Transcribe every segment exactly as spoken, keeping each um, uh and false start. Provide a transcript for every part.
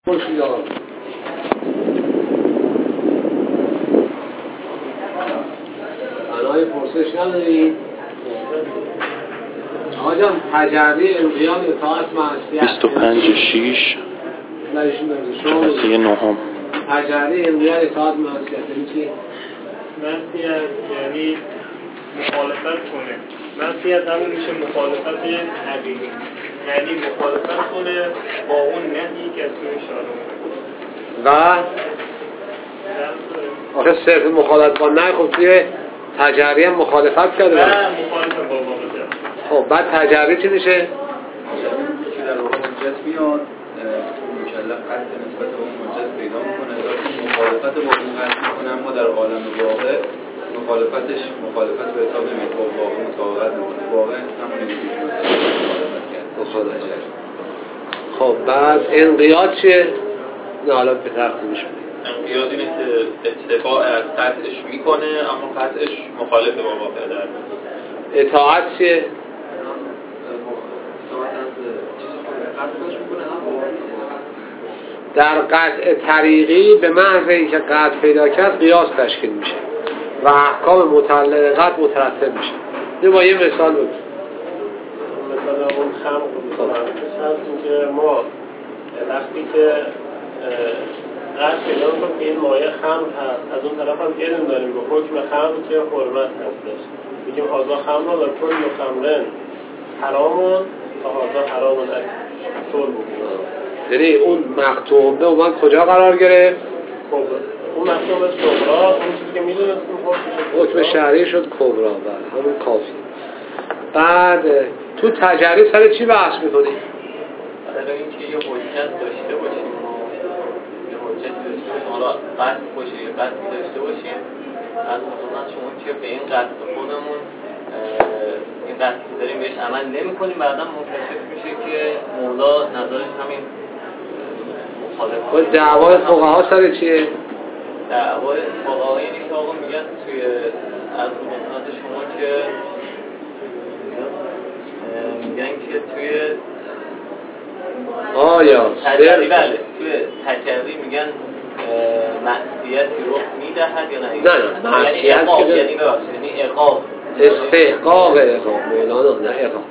پرسیدم بنای پرسش ندارید؟ آقا جان تجربه انقیاد اطاعت معصیت بیست و پنج شیش جلسه نهم تجربه انقیاد اطاعت معصیت یعنی چی؟ معصیت یعنی مخالفت کنه. معصیت همون میشه مخالفت حقیقی، یعنی مخالفت کنه با اون نهی که از توی شارع و آخه صرف مخالفت با نه خب توی تجربه هم مخالفت کرده و مخالفت با واقع. خب بعد تجربه چی میشه؟ که در واقع حجت میاد مکلف قطع نسبت به اون حجت پیدا میکنه لیکن مخالفت با اون قطع میکنه، اما در عالم واقع مخالفتش مخالفت به حساب نمیاد، با واقع مطابقت میکنه. واقع همونی که مخالفت کرد. خب بعد انقیاد چیه؟ نه حالا به ترتیبش میگم. انقیاد اینه که اتباع از قطعش میکنه اما قطعش مخالف با واقع در اطاعت چیه؟ در قطع طریقی به محض اینکه قطع پیدا کرد قیاس تشکیل میشه و احکام متعلق قطع مترتب میشه. یه با یه مثال بگو. مثلا اون خمر مثلا اینکه ما وقتی که قطع پیدا کنیم که این مایه خمر هست، از اون طرف هم علم داریم به حکم خمر که حرمت هستش، میگیم هازا خمر و کل خمرن حرامون تا هازا حرامون از طور بکنیم. یعنی اون مقطوبه اومد کجا قرار گرفت؟ خب اون مقطوبه صغرا، اون چیزی که میدونستیم حکم شرعی شد کبرا، بله همون کافی. بعد تو تجربه سر چی بحث میکنی؟ برای اینکه یه حجت داشته باشیم، یه حجت داشته باشیم، حالا قطع باشه یه قطعی داشته باشیم، از مثلا شما که به این قطع خودمون این قطعی که داریم بهش عمل نمی کنیم، بعدا منکشف میشه که مولا نظرش همین مخالف. دعوای فقها سر چیه؟ دعوای فقها اینه که آقا میگن توی از مصنات شما که میگن که توی آیا تجربی بله توی تجربی میگن معصیتی رخ میدهد یا نه؟ نه نه معصیت یعنی اقاب، یعنی ببخشید یعنی اقاب استحقاق اقاب مولانا نه اقاب.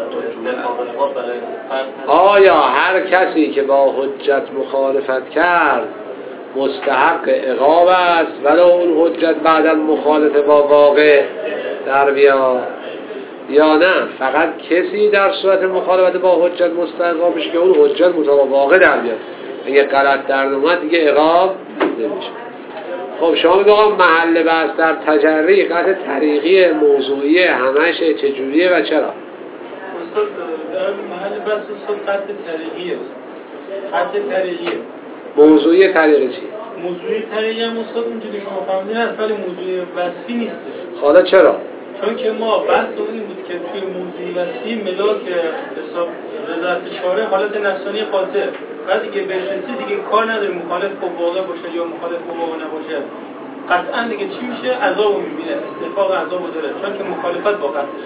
آیا هر کسی که با حجت مخالفت کرد مستحق عقاب است ولو اون حجت بعدا مخالف با واقع در بیاد، یا نه فقط کسی در صورت مخالفت با حجت مستحق میشه که اون حجت مطابق واقع در بیاد، اگه غلط در اومد دیگه عقاب نمیشه. خب شما میگه آقا محل بحث در تجربه قطع طریقی موضوعی همش چجوریه و چرا؟ استاد در محل بحث استاد قطع طریقیه. قطع طریقیه موضوعی طریقی چی؟ موضوعی طریقی هم استاد اونجوری شما فهمیدین هست ولی موضوعی وصفی نیستش. حالا چرا؟ چون که ما بحث این بود که توی موضوعی وصفی ملاک حساب رضایت شارع حالت نفسانی قاطع، بعد دیگه بهشنسی دیگه کار نداره مخالف با واقع باشه یا مخالف با واقع نباشه، قطعا دیگه چی میشه؟ عذابو میبینه، استحقاق عذابو داره چون که مخالفت با قطعش.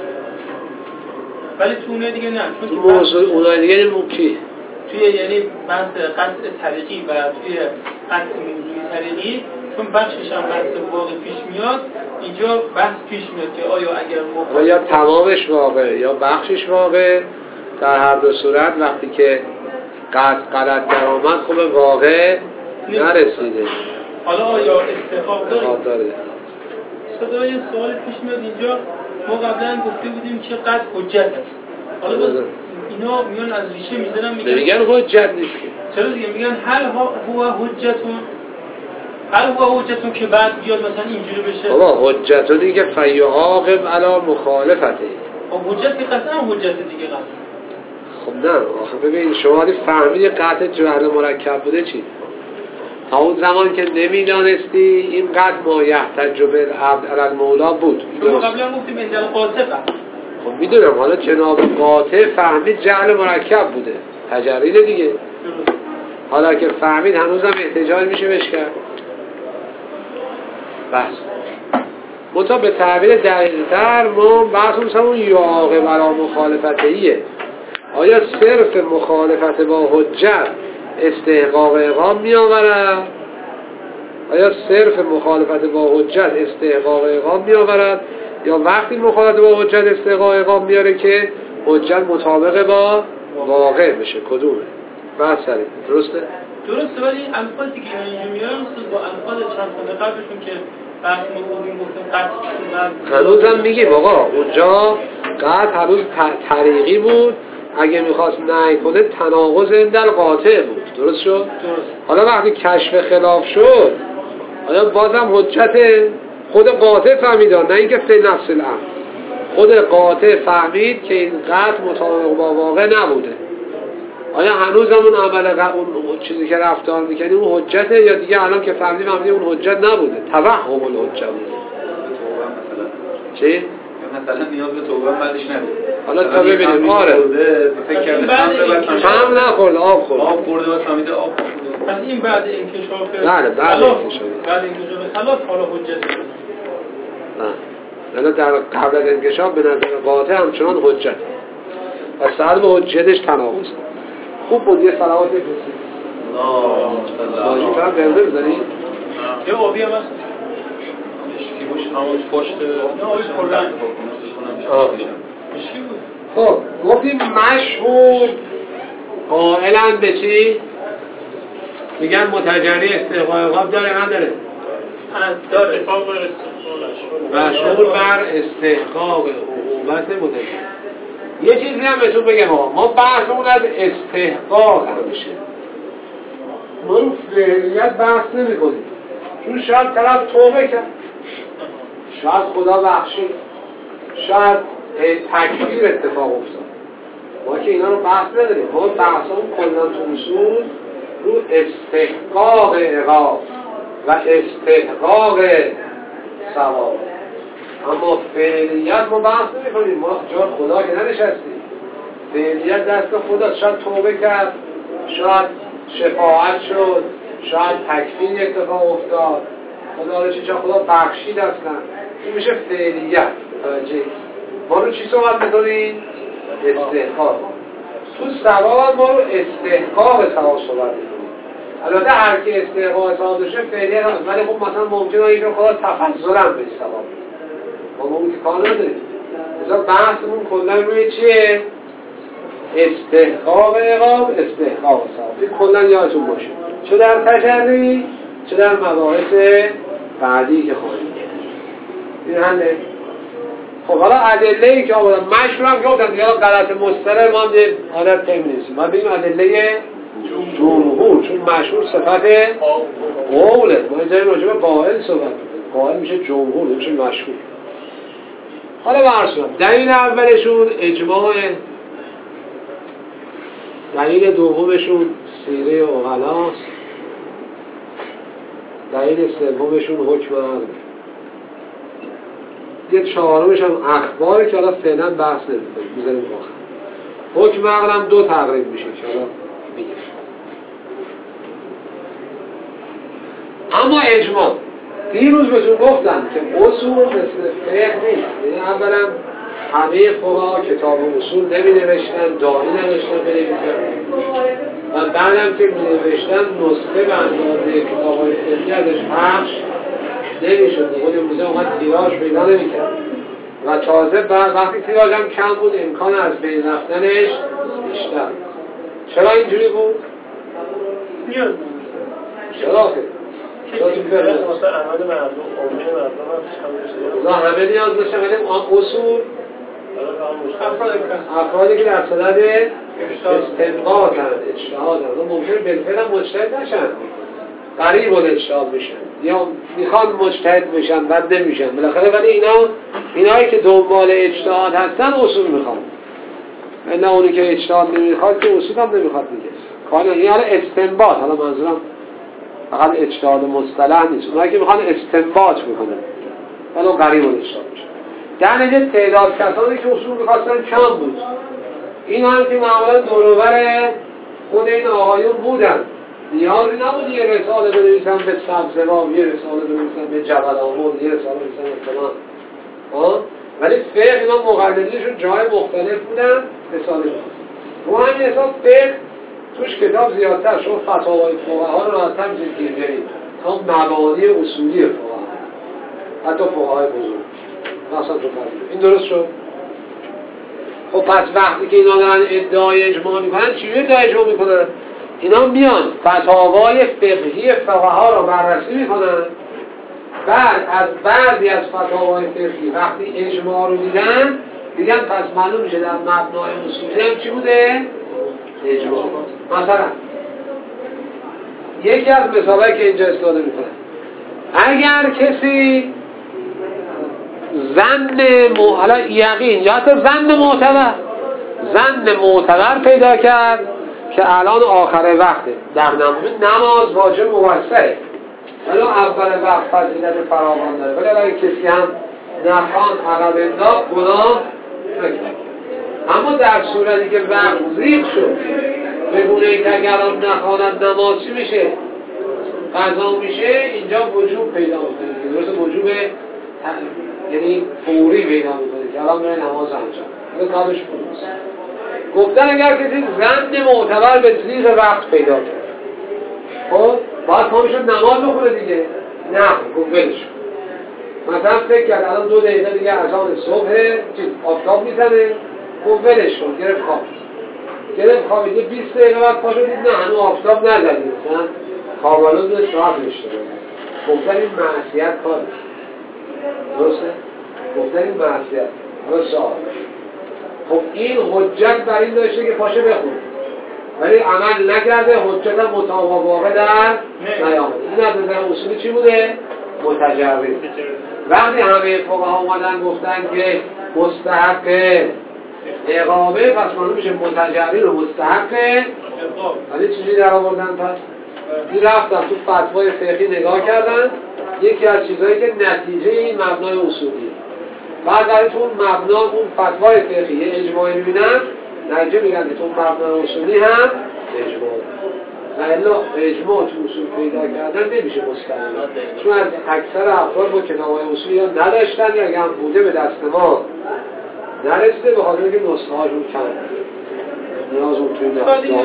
ولی تو اونه دیگه نه، چون که موضوع اونای دیگه نمون کی؟ توی یعنی بحث قطع طریقی و توی قطع موضوعی طریقی چون بخشش هم بحث واقع پیش میاد، اینجا بحث پیش میاد که آیا اگر مخالف یا تمامش واقع یا بخشش واقع، در هر دو صورت وقتی که قطع غلط در آمد خوب واقع نرسیده. حالا آیا استحقاق داره؟ داره. صدای سوال پیش میاد اینجا، ما قبلا گفته بودیم که قطع حجت است. حالا باز اینا میان از ریشه میزنن میگن میگن حجت نیست که. چرا دیگه میگن هل هو حجتون؟ هل هو حجتون که بعد بیاد مثلا اینجوری بشه؟ بابا حجتون دیگه فیعاقب علی مخالفته. خب حجت که قطعا حجت دیگه قطعا. خب نه آخه ببین شما دی فهمیدی قطع جعل مرکب بوده چی؟ تا اون زمان که نمیدانستی این قطع ما یحتج بالعبد علی المولا بود. شما قبلا گفتیم انجل قاطع. خب میدونم حالا جناب قاطع فهمید جعل مرکب بوده تجرید دیگه. حالا که فهمید هنوزم احتجاج میشه بهش کرد. بس منطقه به تعبیر دقیق‌تر ما بحثمون همون یعاقب علی مخالفتهیه. آیا صرف مخالفت با حجت استحقاق اقام می آورد؟ آیا صرف مخالفت با حجت استحقاق اقام می آورد یا وقتی مخالفت با حجت استحقاق اقام میاره که حجت مطابق با واقع بشه؟ کدومه؟ بحث سریع درسته؟ درسته، ولی الفاظی که اینجا میارن با الفاظ چند خانه قبلشون که بحث مطابقین گفتن قطع هنوز هم میگیم آقا اونجا قطع هنوز طریقی بود، اگه میخواست نهی کنه تناقض اندل قاطع بود. درست شد؟ درست. حالا وقتی کشف خلاف شد آیا بازم حجت خود قاطع فهمیدان، نه اینکه فی نفس الامر خود قاطع فهمید که این قطع مطابق با واقع نبوده، آیا هنوز هم اون عمل ق... اون چیزی که رفتار میکنی اون حجته یا دیگه الان که فهمیدی فهمیدی اون حجت نبوده، توهم الحجت بوده؟ چی؟ مثلا نیاز به توبه بعدش نداره. حالا تا ببینیم. آره فکر کرده خمره هم نخورده آب خورده آب خورده و فهمیده آب خورده. پس این بعد انکشاف بله بعد انکشاف بعد انکشاف خلاف حالا حجت نه نه در قبل از انکشاف به نظر قاطع همچنان حجت و سلب حجتش تناقض. خوب بود یه صلوات بفرستید. الله ماجی فرم برده بزنید یه آبی هم هست مشکی باش همون پشت نه آبی کردن مشکی بود. خب گفتیم مشهور قائلن به چی؟ میگن متجری استحقاق اقام داره نداره؟ داره. مشهور بر استحقاق عقوبت متجری. یه چیزی هم بهتون بگم آقا، ما بحثمون از استحقاق همیشه، ما رو فعلیت بحث نمی کنیم، چون شاید طرف توبه کرد، شاید خدا بخشید، شاید تکفیر اتفاق افتاد، ما که اینا رو بحث نداریم. ما بحثمون کلا تو اصول رو استحقاق عقاب و استحقاق ثواب، اما فعلیت ما بحث نمی کنیم، ما جا خدا که ننشستیم، فعلیت دست خدا، شاید توبه کرد، شاید شفاعت شد، شاید تکفیر اتفاق افتاد، خدا رو چی جا خدا بخشید اصلا، این میشه فعلیت. توجه ما رو چی صحبت میکنیم؟ استحقاق. تو ثواب ما رو استحقاق ثواب صحبت میکنیم. البته هر کی استحقاق ثواب داشته فعلیت هست، ولی خب مثلا ممکنه اینکه خدا تفضلم به ثواب ما اون که کار نداریم. مثلا بحثمون کلا روی چیه؟ استحقاق اقام، استحقاق ثواب. این کلا یادتون باشه، چه در تشریع چه در مباحث بعدی که خواهیم این حله. خب حالا ادله‌ای که آوردن مشهور هم گفتن یا غلط مستقر ما هم یه حالت تمنیسی ما بگیم ادله جمهور، چون مشهور صفت قوله، ما اینجا راجع به قائل صحبت می‌کنیم، قائل میشه جمهور میشه مشهور. حالا برسونم دلیل اولشون اجماع، دلیل دومشون سیره عقلاست، دلیل سومشون حکم عقل، یه چهارمش هم اخباره که حالا فعلا بحث نمی‌کنیم، میذاریم آخر. حکم عقل هم دو تقریب میشه که حالا میگم. اما اجماع دیروز بهتون گفتم که اصول مثل فقه نیست، یعنی اولا همه فقها کتاب اصول نمی نوشتن، داری نوشتن بنویسن و بعدم که می نوشتن نسخه به اندازه کتاب های فقهی ازش پخش نمیشد، خود امروزه اومد تیراژ پیدا نمیکرد و تازه بعد وقتی تیراژ هم کم بود امکان از بین رفتنش بیشتر. چرا اینجوری بود؟ نیاز چرا که؟ چرا تو فقه؟ مثلا عمل مردم، عمومی مردم هم نه همه نیاز داشتن، ولی اصول افرادی که در صدد استنباط هستند، اجتهاد هستند، ممکنه بالفعل هم مجتهد نشن، قریب الاجتهاد بشن یا میخوان مجتهد بشن بعد نمیشن بالاخره، ولی اینا اینایی که دنبال اجتهاد هستن اصول میخوان، نه اونی که اجتهاد نمیخواد که اصول هم نمیخواد دیگه. کار این حالا استنباط، حالا منظورم فقط اجتهاد مصطلح نیست، اونایی که میخوان استنباط بکنن ولی قریب الاجتهاد بشن. در نتیجه تعداد کسانی که اصول میخواستن کم بود، این هم که معمولا دوروبر خود این آقایون بودن، نیازی نبود یه رساله بنویسن به سبزوار، یه رساله بنویسن به جبل آمود، یه رساله بنویسن به فلان، ولی فقه اینا مقلدینشون جای مختلف بودن، رساله بود. رو همین حساب فقه توش کتاب زیادتر، شما فتاوای فقها رو راحت‌تر می‌تونید گیر بیارید تا مبانی اصولی فقها، حتی فقهای بزرگ مثلا تو فضیل. این درست شد؟ خب پس وقتی که اینا دارن ادعای اجماع میکنن، چجوری ادعای اجماع میکنن؟ اینا میان فتاوای فقهی فقها رو بررسی میکنن، بعد از بعضی از فتاوای فقهی وقتی اجماع رو دیدن دیدن پس معلوم میشه در مبنای اصولی هم چی بوده؟ اجماع. مثلا یکی از مثالایی که اینجا استفاده میکنن، اگر کسی ظن م... حالا یقین یا حتی ظن معتبر ظن معتبر پیدا کرد که الان آخر وقته، در نماز واجب موثره، ولی اول وقت فضیلت فراوان داره، ولی اگر کسی هم نخوان عقب انداخت گناه نکنه. اما در صورتی که وقت ریق شد بگونه ای که اگر هم نخواند نماز چی میشه؟ قضا میشه، اینجا وجوب پیدا میکنه، درست وجوب یعنی فوری پیدا میکنه که الان برای نماز انجام این کارش فوریست. گفتن اگر کسی ظن معتبر به زیر وقت پیدا کرد، خب باید پا میشد نماز بخونه دیگه، نه گفت ولش کن. مثلا فکر کرد الان دو دقیقه دیگه اذان صبح چیز آفتاب میزنه، گفت ولش کن، گرفت خواب گرفت خواب دیگه بیست دقیقه بعد پا شد دید نه هنوز آفتاب نزدید، مثلا خوابالود به ساعت میشته. گفتن این معصیت کاره، درسته؟ گفتن این معصیت درسته. خب این حجت بر این داشته که پاشه بخونه، ولی عمل نکرده، حجت هم مطابق واقع در نیامده. این از نظر اصولی چی بوده؟ متجرد. وقتی همه فقها اومدن گفتن که مستحق اقامه، پس معلوم میشه متجرد و مستحق، ولی چیزی در آوردن پس؟ این رفتن تو فتوای فقهی نگاه کردن، یکی از چیزهایی که نتیجه این مبنای اصولیه، بعد برای تو مبنا اون فتوای فقهی اجماعی میبینن، نتیجه میگن که تو مبنای اصولی هم اجماع، و الا اجماع تو اصول پیدا کردن نمیشه مستقیم، چون از اکثر افراد با کتاب‌های اصولی یا نداشتن یا اگه هم بوده به دست ما نرسیده، به خاطر اینکه نسخه هاشون کم نیاز اون توی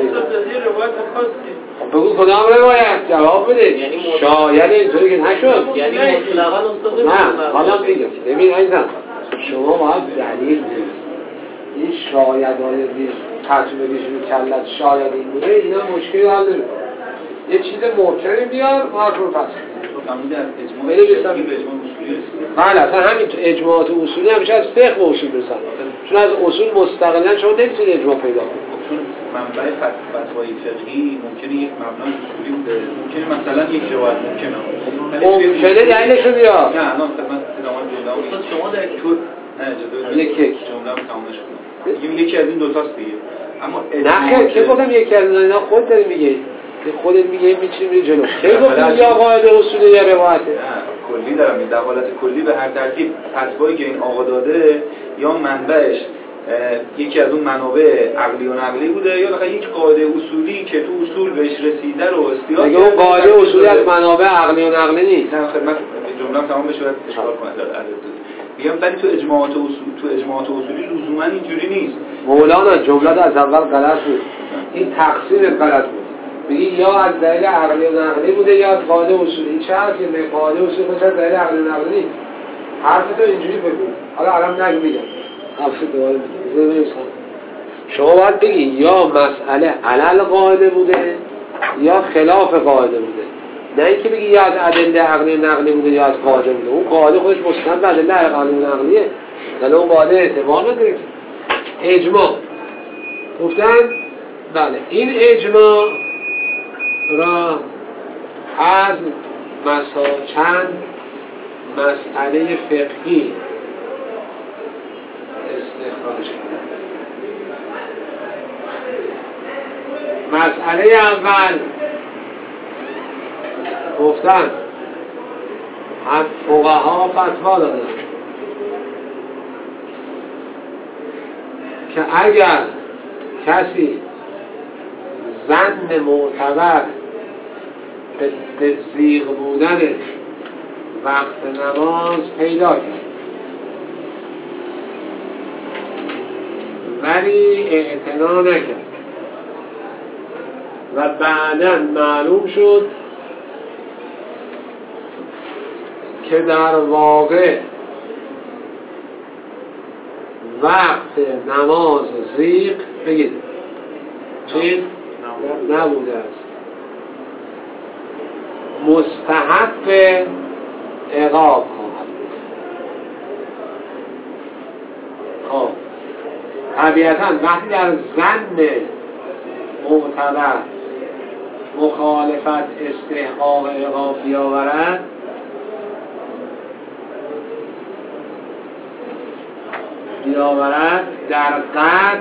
نسخه. بگو کدام روایت جواب بده، شاید اینطوری که نشد، یعنی مطلقاً استاد نه حالا میگم ببین عزیزم شما باید دلیل بدید، این شاید های ترجمه بگیشون کلت شاید این بوده، اینا مشکلی حل نمی‌کنه. یه چیز محکمی بیار ما رو پس فرموده از اجماع شرعی به اجماع اصولی رسید. بله اصلا همین اجماعات اصولی همیشه از فقه و اصول برسن، چون از اصول مستقلا شما نمیتونید اجماع پیدا کنید. چون منبع فتوای فقهی ممکنه یک مبنای اصولی بوده، ممکنه مثلا یک روایت ممکنه ممکنه دلیلش رو بیار. نه الان خدمت ادامه جمله استاد شما در تو نه اجازه یک یک جمله رو تمامش کنم. میگم یکی از این دو تاست دیگه. اما نه خیر که گفتم یک از اینا خودت داری میگی، خودت میگی میچینی میری جلو. کی گفتم یا قاعده اصولی یا روایته؟ نه کلی دارم این دلالت کلی به هر ترتیب فتوایی که این آقا داده یا منبعش یکی از اون منابع عقلی و نقلی بوده یا مثلا یک قاعده اصولی که تو اصول بهش رسیده رو استیاد دیگه اون قاعده اصولی از منابع عقلی و نقلی نیست. نه خدمت جمله‌ام تمام بشه بعد اشاره کنم. میگم ولی تو اجماعات اصول تو اجماعات اصولی لزوما اینجوری نیست. مولانا جمله از اول غلط بود. این تقسیم غلط بود. میگی یا از دلیل عقلی و نقلی بوده یا از قاعده اصولی. این چه هست که به قاعده اصولی خودش از دلیل عقلی و نقلی نیست. حرف تو اینجوری بگو. حالا الان نگو میگم. حرف دوباره میگم. شما باید بگی یا مسئله علل قاعده بوده یا خلاف قاعده بوده. نه اینکه بگی یا از ادله عقلی و نقلی بوده یا از قاعده بوده. اون قاعده خودش مستند به ادله عقلی و نقلیه. ولی اون قاعده اعتبار نداره. اجماع گفتن بله این اجماع را از مسا چند مسئله فقهی استخراج کرد. مسئله اول گفتن هم فقها فتوا دادن که اگر کسی ظن معتبر به زیغ بودن وقت نماز پیدا کرد ولی اعتنا نکرد و بعداً معلوم شد که در واقع وقت نماز زیغ بگید چیز نبوده است، مستحق عقاب خواهد بود. خب طبیعتاً وقتی در ظن معتبر مخالفت استحقاق عقاب بیاورد، بیاورد در قطع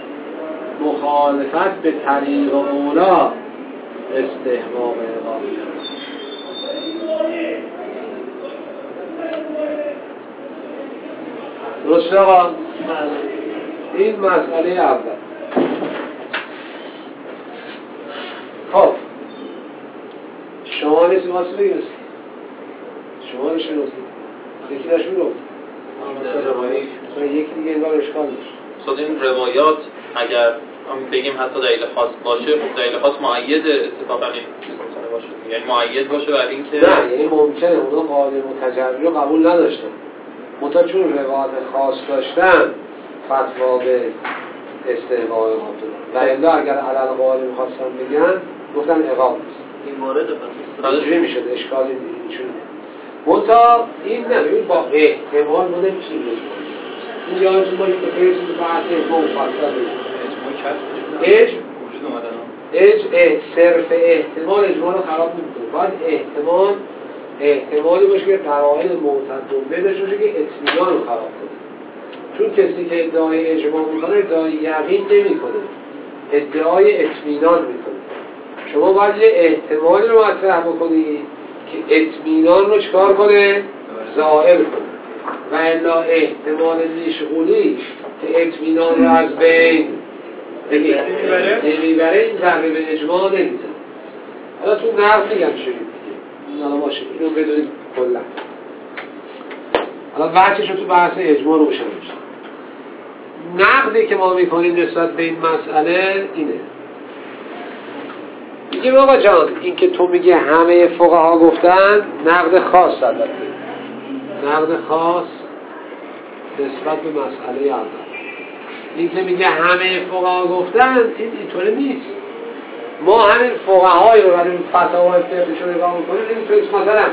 مخالفت به طریق اولا استحقاق عقاب بیاورد. درسته آقا؟ این مسئله اول. خب شما نیست واسه بگیرست شما نشون رسید یکی نشون رو یکی دیگه انگار اشکال داشت. صد این روایات اگر بگیم حتی دلیل خاص باشه، خب دلیل خاص معید اتفاقا این چیز ممکنه باشه، یعنی معید باشه برای اینکه نه، یعنی ممکنه اونا قاعده متجری رو قبول نداشتن، منتها چون روایات خاص داشتن فتوا به استحقاق عقاب دادن، و الا اگر علل قاعده می‌خواستن بگن گفتن عقاب نیست. این مورد پس اینجوری میشد، اشکالی اینجوری. منتها این نمی‌بینید با احتمال ما نمی‌تونیم بگیم. این یادتون باشه که پیش بحث اجماع مفصل اجماع وجود اومدن اج صرف احتمال اجماع رو خراب نمی‌کنه. باید احتمال احتمالی باشه که قرائن معتبر داشته باشه که اطمینان رو خراب کنه. چون کسی که ادعای اجماع میکنه ادعای یقین نمیکنه، ادعای اطمینان میکنه. شما باید یه احتمالی رو مطرح بکنی که اطمینان رو چکار کنه؟ ظاهر کنه. و الا احتمال میشغولی که اطمینان رو از بین نمیبره، این ضربه به اجماع نمیزنه. حالا تو نقل میگم شدید دیگه، حالا باشه اینو بدونید کلا. حالا وقتش رو تو بحث اجماع روشن میشه. نقدی که ما میکنیم نسبت به این مسئله اینه، میگیم آقا جان این که تو میگه همه فقها گفتن نقد خاص البته، نقد خاص نسبت به مسئله اول. این که میگه همه فقها گفتن این اینطوری نیست. ما همین فقهای رو برای فتاوای فقهیشون نگاه میکنیم اینطوری مثلا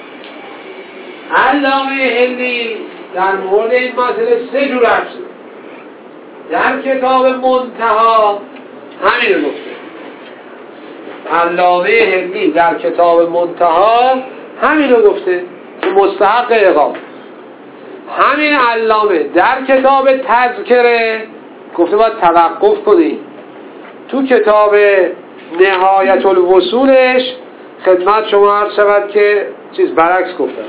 علامه هندی در مورد این مسئله سه جور حرف زده. در کتاب منتها همین رو گفته. علامه هندی در کتاب منتها همین رو گفته که مستحق عقاب. همین علامه در کتاب تذکره گفته باید توقف کنی. تو کتاب نهایت الوصولش خدمت شما عرض شود که چیز برعکس گفتن.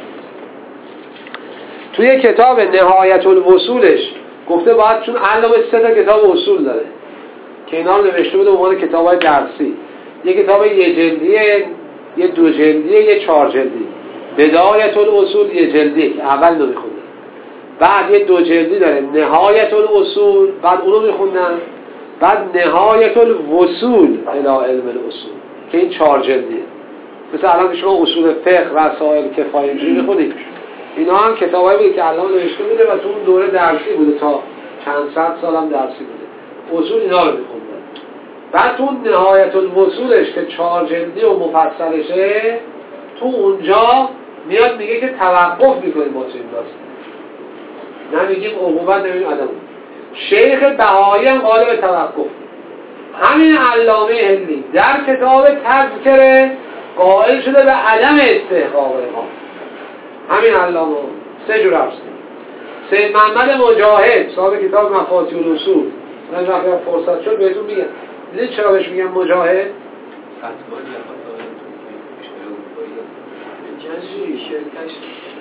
توی کتاب نهایت الوصولش گفته باید، چون علامه سه تا کتاب اصول داره که اینا رو نوشته بوده به عنوان کتاب‌های درسی، یه کتاب یه جلدیه، یه دو جلدیه، یه چهار جلدی. بدایت الاصول یه جلدی که اول رو میخوندن، بعد یه دو جلدی داره نهایت الاصول، بعد اونو میخوندن، بعد نهایت الوصول الی علم الاصول که این چهار جلدیه. مثل الان شما اصول فقه، رسائل، کفایه اینجوری میخونید. اینا هم کتابایی بوده که علامه نوشته بوده و تو اون دوره درسی بوده، تا چند صد سال هم درسی بوده. اصول اینا رو میخوندن. بعد تو نهایت الوصولش که چهار جلدی و مفصلشه، تو اونجا میاد میگه که توقف میکنیم با چنین داستان، نمیگیم عقوبت، نمیگیم عدم. شیخ بهایی هم قائل به توقف. همین علامه هندی در کتاب تذکره قائل شده به عدم استحقاق ما. همین علامه سه جور هست. سید محمد مجاهد صاحب کتاب مفاتیح الاصول، من وقتی فرصت شد بهتون میگم. دیدید چرا بهش میگم مجاهد؟ جنگی شرکش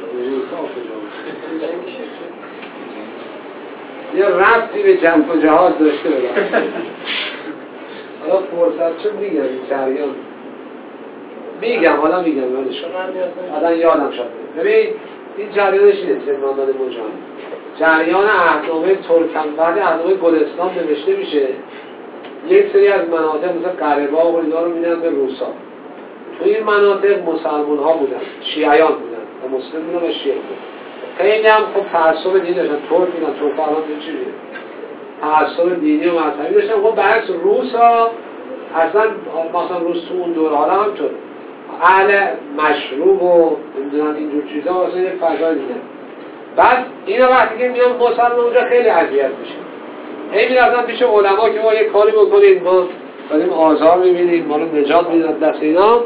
یه ربطی به جنگ و جهاد داشته بگم. حالا فرصت شد میگم این جریان میگم حالا میگم یادش حالا یادم شد. ببین این جریانش اینه، سید محمد مجاهد جریان اهنامه ترکمبرد، اهنامه گلستان نوشته میشه یک سری از مناطق مثل قره‌باغ و اینا رو میدن به روسا. توی این مناطق مسلمان ها بودن، شیعیان بودن و مسلم بودن و شیعه بودن. خیلی هم خب تعصب دینی داشتن، ترک بودن، ترک الان چیزیه تعصب دینی و مذهبی داشتن. خب برعکس روسا اصلا مثلا روس تو اون دوره حالا همطور اهل مشروب و نمیدونم اینجور چیزا واسه یک فضای دیگه. بعد اینا وقتی که میان مسلمان اونجا خیلی اذیت میشه. هی میرفتن پیش علما که ما یک کاری بکنید، ما داریم آزار میبینیم، ما رو نجات میدن دست اینا.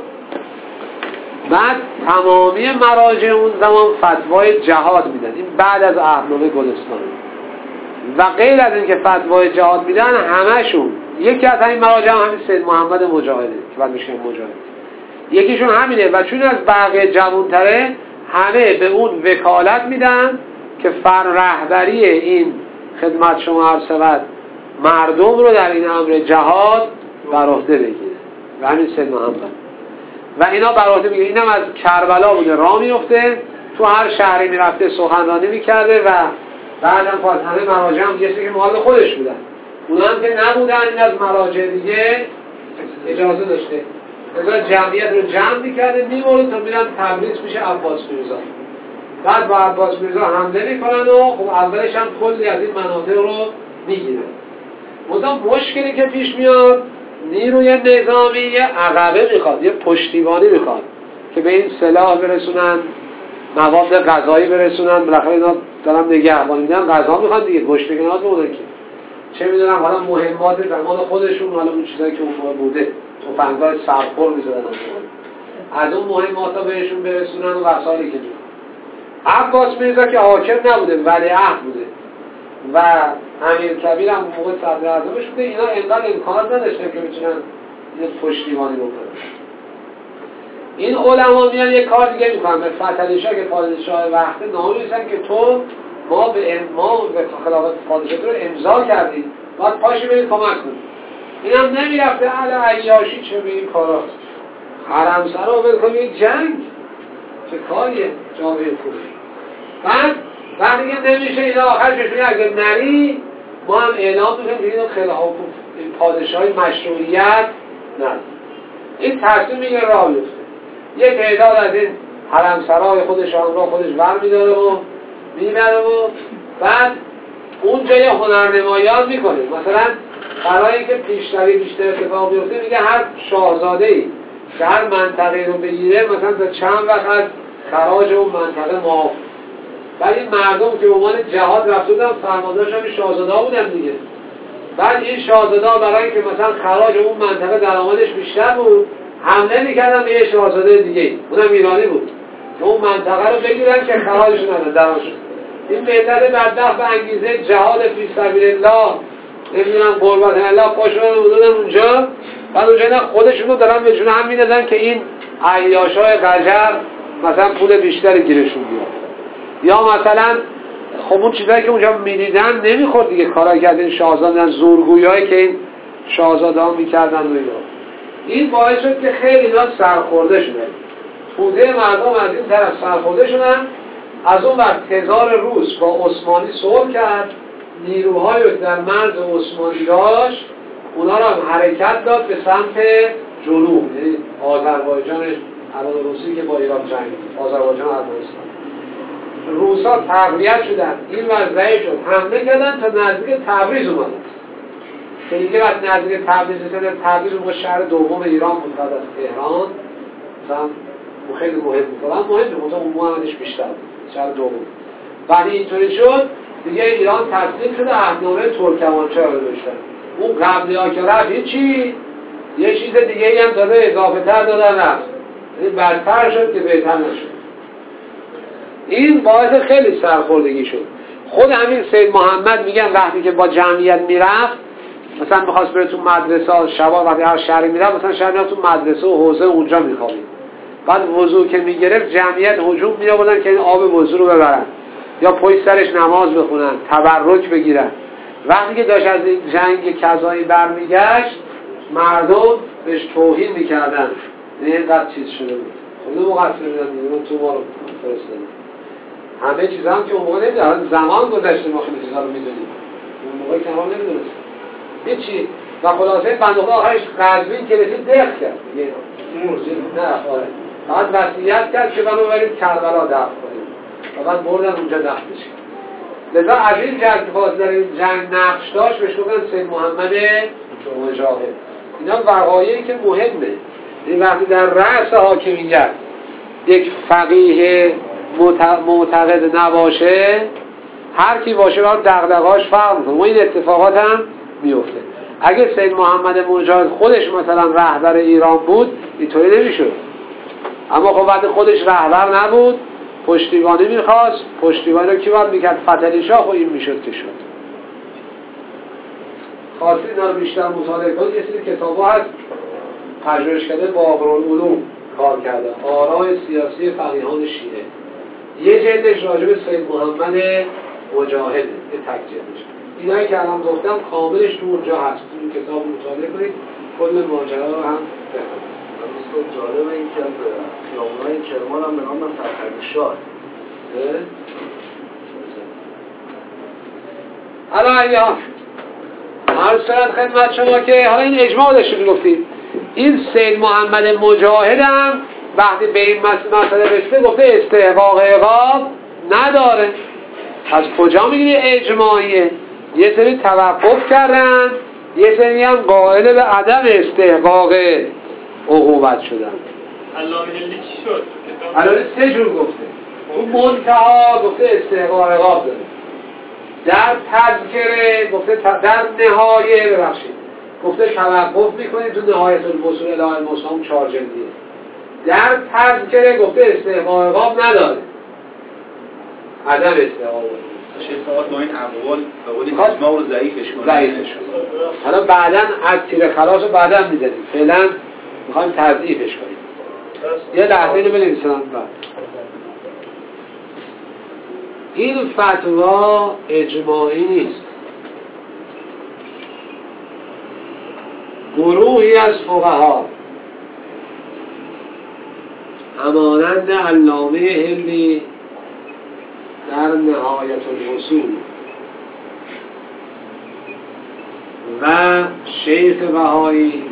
بعد تمامی مراجع اون زمان فتوای جهاد میدن. این بعد از عهدنامه گلستان و غیر از این که فتوای جهاد میدن همشون، یکی از همین مراجع هم همین سید محمد مجاهده که بعد میشه مجاهد، یکیشون همینه و چون از بقیه جوانتره همه به اون وکالت میدن که فر رهبری این خدمت شما عرض شود مردم رو در این امر جهاد بر عهده بگیره و همین سید محمد و اینا بر عهده بگیره. اینم از کربلا بوده راه میفته، تو هر شهری میرفته سخنرانی میکرده و بعدم باز همه مراجع هم یه سری که محل خودش بودن، اونا هم که نبودن این از مراجع دیگه اجازه داشته ازا جمعیت رو جمع میکرده میمورد تا میرن تبریز میشه عباس میرزا. بعد با عباس میرزا حمله میکنن و خب اولش هم کلی از این مناطق رو میگیرن. منتها مشکلی که پیش میاد نیروی نظامی یه عقبه میخواد، یه پشتیبانی میخواد که به این سلاح برسونن، مواد غذایی برسونن، بالاخره اینا دارن نگهبانی میدن، غذا میخوان دیگه، گوشت کنار بودن که چه میدونم حالا مهمات زمان خودشون، حالا اون چیزایی که اون موقع بوده تفنگ‌های سرخور می‌زدن از اون مهماتا بهشون برسونن و وسایلی که می‌خوان. عباس میرزا که حاکم نبوده ولیعهد بوده و امیرکبیر هم موقع صدر اعظمش بوده، اینا انقدر امکانات نداشتن که بتونن یه پشتیبانی بکنن. این علما میان یه کار دیگه میکنن، به فتحعلی شاه که پادشاه وقته نامه می‌نویسن که تو ما به ما به خلافت پادشاه رو امضا کردیم، باید پاشی برید کمک کنید. این هم نمیرفته اهل عیاشی چه به این کارا حرمسرا بکنم یک جنگ چه کاریه جامعه خوبی. بعد وقتی که نمیشه اینا آخرش میگه اگر نری ما هم اعلام میکنیم که اینو خلاف پادشاهی مشروعیت نه. این تصمیم میگه راه بیفته، یک تعداد از این حرمسرای خودش را خودش ور میداره و میبره و بعد اونجا یه هنرنمایان میکنه. مثلا برای اینکه پیشتری بیشتر اتفاق بیفته میگه هر شاهزاده‌ای که هر منطقه رو بگیره مثلا تا چند وقت از خراج اون منطقه معاف. بعد این مردم که به عنوان جهاد رفته بودن فرماندهاش هم شاهزاده بودن دیگه. بعد این شاهزاده برای اینکه مثلا خراج اون منطقه درآمدش بیشتر بود حمله میکردن به یه شاهزاده دیگه، اونم ایرانی بود، که اون منطقه رو بگیرن که خراجشون ندن درآمدشون. این ملت بدبخت به انگیزه جهاد فی سبیل الله نمیدونم قربت الله پاشون بودن اونجا، بعد اونجا اینا خودشونو دارن به جون هم میدادن که این عیاشای قجر مثلا پول بیشتری گیرشون بیاد. یا مثلا خب اون چیزایی که اونجا میدیدن نمیخورد دیگه، کارایی که از این شاهزادان زورگویایی که این شاهزاده ها میکردن و اینا. این باعث شد که خیلی اینا سرخورده شدن، توده مردم از این طرف سرخورده شدن. از اون وقت تزار روس با عثمانی صلح کرد، نیروهای در مرز عثمانی داشت، اونا رو هم حرکت داد به سمت جنوب، یعنی آذربایجان الان روسی که با ایران جنگ، آذربایجان و افغانستان. روسا تقویت شدن، این وضعی شد، حمله کردن تا نزدیک تبریز اومدن که دیگه وقت نزدیک تبریز رسیدن. تبریز اون شهر دوم ایران بود بعد از تهران، مثلا خیلی مهم بود، مهم بود، اون محمدش بیشتر بود، شهر دوم. ولی اینطوری شد دیگه ایران تسلیم شده، عهدنامه ترکمانچای رو داشتن. اون قبلی ها که رفت هیچی، یه چیز دیگه ای هم داده اضافه تر دادن رفت، یعنی بدتر شد که بهتر نشد. این باعث خیلی سرخوردگی شد. خود همین سید محمد میگن وقتی که با جمعیت میرفت، مثلا میخواست بره تو مدرسه شبا وقتی هر شهری میرفت، مثلا شهر میرفت تو مدرسه و حوزه اونجا میخوابید، بعد وضو که میگرفت جمعیت هجوم میآوردن که این آب وضو رو ببرن یا پشت سرش نماز بخونن، تبرک بگیرن. وقتی که داشت از این جنگ کذایی برمیگشت مردم بهش توهین میکردن، این اینقدر چیز شده بود. خود مقصر میدن تو ما رو فرستادن. همه چیز هم که اون موقع نمیدونم، زمان گذشته ما خیلی چیزا رو میدونیم، اون موقع که ما نمیدونستیم هیچی. و خلاصه بندخدا آخرش قزوین که رسید دق کرد دیگه نه آره بعد وصیت کرد که منو برید کربلا دفن کنیم و بعد بردن اونجا دفنش کرد. لذا از این جهت که خواست در این جنگ نقش داشت بهش گفتن سید محمد مجاهد. اینا وقایعی که مهمه. این وقتی در رأس حاکمیت یک فقیه معتقد نباشه، هر کی باشه باید دغدغه‌اش فرق میکنه و این اتفاقات هم میفته. اگه سید محمد مجاهد خودش مثلا رهبر ایران بود اینطوری نمیشد، اما خب وقتی خودش رهبر نبود پشتیبانی میخواست، پشتیبانی رو کی باید میکرد؟ فتحعلی شاه. و این میشد که شد. خواستی اینا رو بیشتر مطالعه کنید. یه سری کتاب ها هست پژوهشکده باقرالعلوم کار کرده، آراء سیاسی فقیهان شیعه. یه جلدش راجع به سید محمد مجاهده، یه تک جلدش. اینایی که الان گفتم کاملش تو اونجا هست. تو این کتاب مطالعه کنید، کل ماجرا رو هم بخونید. بسیار جالبه این که خیابون‌های کرمان هم به نام فتحعلی شاه. حالا ایام عرض شد خدمت شما که حالا این اجماع داشتید گفتید این سید محمد مجاهد هم وقتی به این مسئله رسیده گفته استحقاق عقاب نداره. از کجا میگیری اجماعیه؟ یه سری توقف کردن، یه سری هم قائل به عدم استحقاق عقوبت شدن. علامه هندی چی شد؟ علامه سه جور گفته. اون منتها گفته استحقاق عقاب داره، در تذکره گفته در نهایه ببخشید گفته توقف میکنید تو نهایت الوصول الی المسلم چهار جلدیه. در تذکره گفته استحقاق عقاب نداره، عدم استحقاق. شیخ صاحب با این اقوال به قول اجماع رو ضعیفش کنه. ضعیفش کنه. حالا بعداً از تیر خلاص رو بعداً می‌ذاریم. فعلا می‌خوایم تضعیفش کنیم. یه لحظه اینو بنویسم. این فتوا اجماعی نیست. گروهی از فقها همانند علامه هندی در نهایت الوصول و شیخ بهایی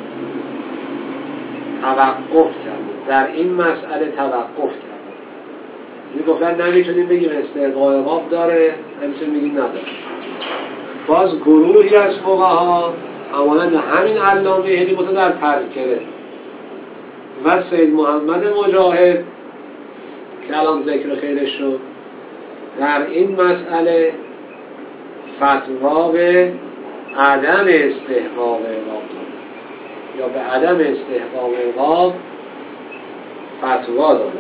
توقف کرد، در این مسئله توقف کرد. این گفتن نمیتونیم بگیم استحقاق عقاب داره، نمیتونیم بگیم نداره. باز گروهی از فقها همانند همین علامه هندی مثلا در تذکره و سید محمد مجاهد که الان ذکر خیرش شد در این مسئله فتوا به عدم استحقاق عقاب یا به عدم استحقاق عقاب فتوا دادن.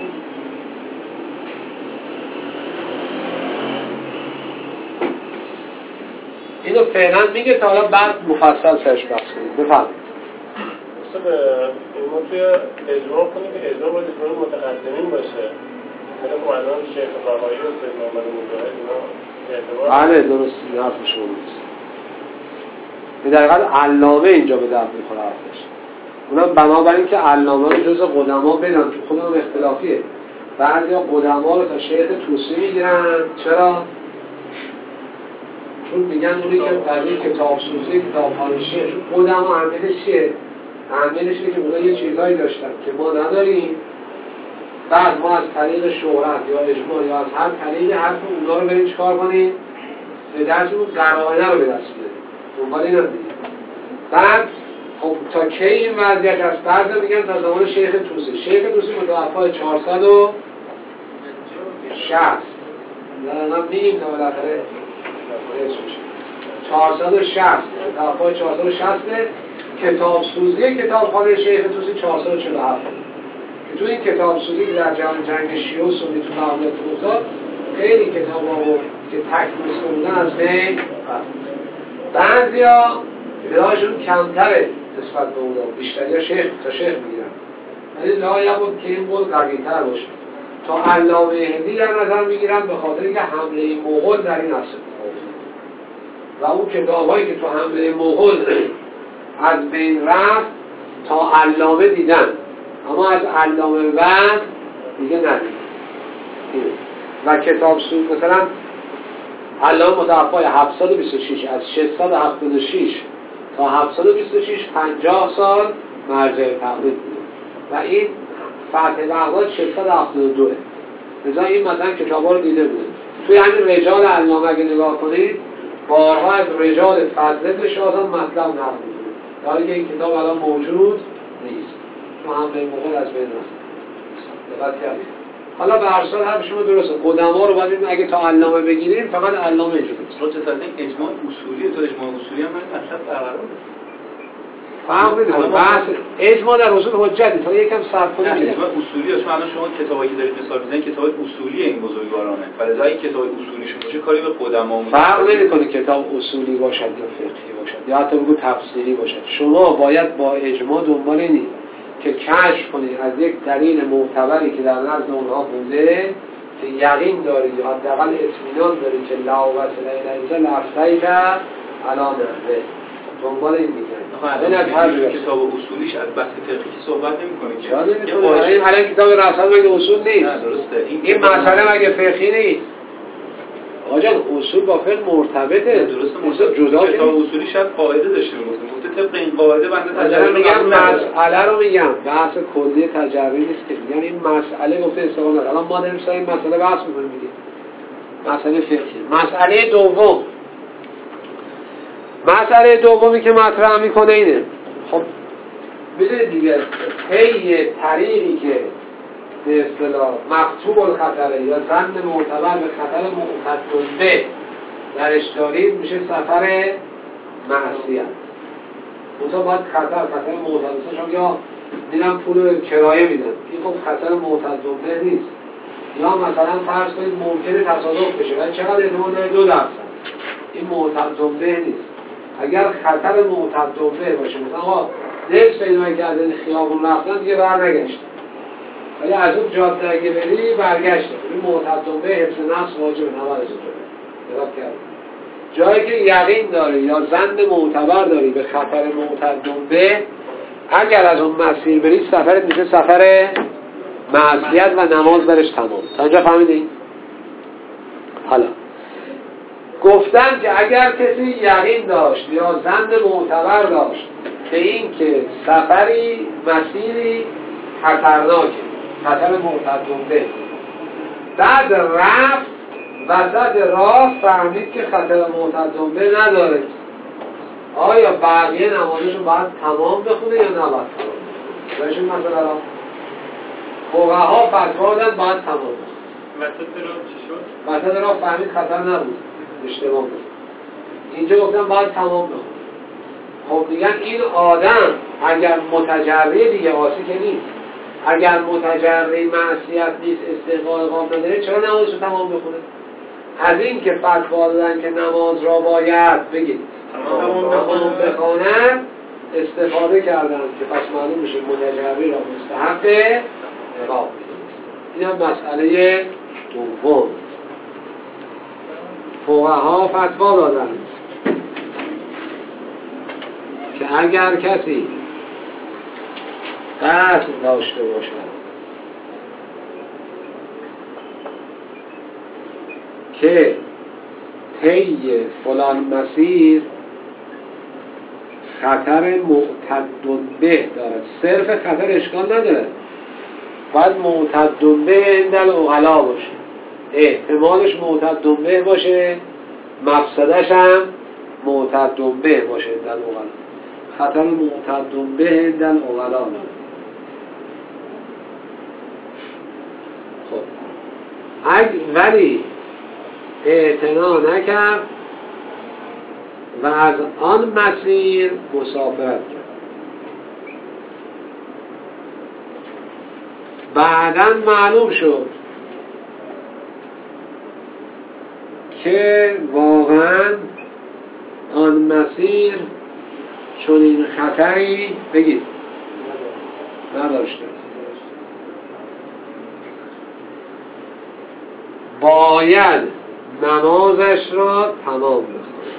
اینو فعلا میگه تا حالا بعد مفصل سرش بحث کنید. بفرمایید. اصلا ما توی اجماع کنیم که اجماع باید اجماع متقدمین باشه. مثلا خب الان شیخ بهایی و سید محمد مجاهد اینا اعتبار بله درست این حرف شما نیست. به دقیقت علامه اینجا به درد میخوره حرفش. اونم بنابراین که علامه رو جز قدما بدن تو خودمون اختلافیه. بعضی ها قدما رو تا شیخ توسی میگیرن. چرا؟ چون میگن اونی که قضیه کتاب سوزی کتاب خانشیه، چون قدما اهمیتش چیه؟ اهمیتش اینه که اونا یه چیزهایی داشتن که ما نداریم. بعد ما از طریق شهرت یا اجماع یا از هر طریقی حرف اونا رو بریم چکار کنیم؟ به درست اون قرائنه رو به دست بیاریم. دنبال این هم دیگه. بعد خب تا کی این وضعیت از بعد میگن تا زمان شیخ توسی. شیخ توسی متوفای چهارصد و شصت. دارم میگیم تا بالاخره چهارصد و شصت. متوفای چهارصد و شصت کتاب سوزی کتابخانه شیخ توسی چهارصد و چهل و هفت. تو این کتاب سوزی که در جهان جنگ شیعه و سنی تو فعالیت افتاد خیلی کتاب ها که تک مسئولن از بین بعضیا ادعاشون کمتره نسبت به اونا، بیشتری ها شیخ تا شیخ میگیرن، ولی لایه بود که این بود قوی‌تر باشه. تا علامه هندی در نظر میگیرن به خاطر اینکه حمله مغول در این عصر و اون کتابایی که تو حمله مغول از بین رفت تا علامه دیدن، اما از علامه بعد دیگه ندید. و کتاب سوز مثلا علامه متوفای هفتصد و بیست و شش، از ششصد و هفتاد و شش تا هفتصد و بیست و شش پنجاه سال مرجع تقلید بوده و این فتح بغداد ششصد و هفتاد و دو. لذا این مثلا کتابا رو دیده بوده. توی همین رجال علامه اگه نگاه کنید بارها از رجال فضل شاهزان مطلب نقل می‌کنه. در حالی که این کتاب الان موجود نیست. تو حمله مغول از بین رفت. دقت کردید. حالا به هر حال هم شما درسته. قدما رو باید اگه تا علامه بگیریم فقط علامه اجازه است. رو تصدیق اجماع اصولی تو اجماع اصولی هم من مطلب برقرار فرق می‌کنه. بحث اجماع در اصول حجتی تا یکم صرف کنیم. اجماع اصولی است. الان شما کتابایی که دارید مثال می‌زنید کتاب اصولی این بزرگوارانه. فلذا این کتاب اصولیشون باشه کاری به قدما فرق نمی‌کنه کتاب اصولی باشد یا فقهی باشد یا حتی بگو تفسیری باشد. شما باید با اجماع دنبال اینید که کشف کنید از یک دلیل معتبری که در نزد اونها بوده که یقین دارید یا حداقل اطمینان دارید که لا وصله الیه لفتیک علی نحوه دنبال این میگن. این از هر کتاب اصولیش از بحث فقهی صحبت نمی‌کنه که نمی‌کنه. این الان کتاب رسال مگه اصول نیست؟ نه درسته. این, این مسئله مگه فقهی نیست؟ آقا جان اصول با فقه مرتبطه. درسته مرتبط جدا کتاب اصولی شاید قاعده داشته باشه. گفته طبق این قاعده بنده تجربه میگم مسئله رو میگم بحث کلی تجربه نیست که میگن این مسئله گفته استقامت نداره. الان ما داریم سر این مسئله بحث می‌کنیم دیگه. مسئله فقهی. مسئله دوم مسئله دومی که مطرح میکنه اینه. خب ببینید دیگه طی طریقی که به اصطلاح مقطوع الخطره یا ظن معتبر به خطر معتد به درش دارید میشه سفر معصیت. منتها باید خطر خطر معتد شما یا میرم پول کرایه میدن این خب خطر معتد به نیست. یا مثلا فرض کنید ممکنه تصادف بشه ولی چقدر احتمال داره دو درصد این معتد به نیست. اگر خطر معتد به باشه مثلا آقا دل پیدا کردن خیابون رفتن دیگه برنگشت ولی از اون جاده اگه بری برگشته این معتد به حفظ نفس واجب نباید اجازه کرد. جایی که یقین داری یا ظن معتبر داری به خطر معتد به اگر از اون مسیر بری سفرت میشه سفر معصیت و نماز برش تمام. تا اینجا فهمیدین؟ حالا گفتن که اگر کسی یقین داشت یا ظن معتبر داشت که این که سفری مسیری خطرناکه خطر معتد به بعد رفت وسط راه فهمید که خطر معتد به نداره آیا بقیه نمازشون باید تمام بخونه یا نباید تمام بهشون مثلا فقها فتوا دادن باید تمام بخونه. وسط راه چی شد؟ وسط راه فهمید خطر نبود اشتباه بود. اینجا گفتن باید تمام بخونه. خب دیگن این آدم اگر متجری دیگه عاصی که نیست اگر متجری معصیت نیست استحقاق اقامت نداره چرا نمازشو تمام بخونه؟ از این که فتوا دادن که نماز را باید بگید تمام بخواند استفاده کردن که پس معلوم میشه متجری را مستحق اقامت. این هم مسئله دوم. فقها فتوا دادن که اگر کسی قصد داشته باشد که طی فلان مسیر خطر معتد به دارد صرف خطر اشکال نداره باید معتد به اندل اغلا باشه احتمالش معتد به باشه مفسدش هم معتد به باشه اندل اغلا خطر معتد به اندل اغلا داره. خب اگه ولی اعتنا نکرد و از آن مسیر مسافرت کرد بعداً معلوم شد که واقعاً آن مسیر چون این خطری بگید نداشته باید نمازش را تمام بخواند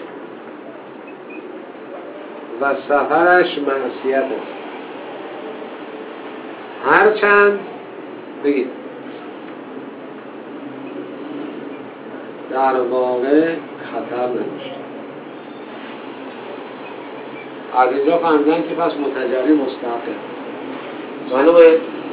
و سفرش معصیت است هرچند بگید در واقع خطر نداشته از اینجا فهمیدن که پس متجری مستحقه. معلومه؟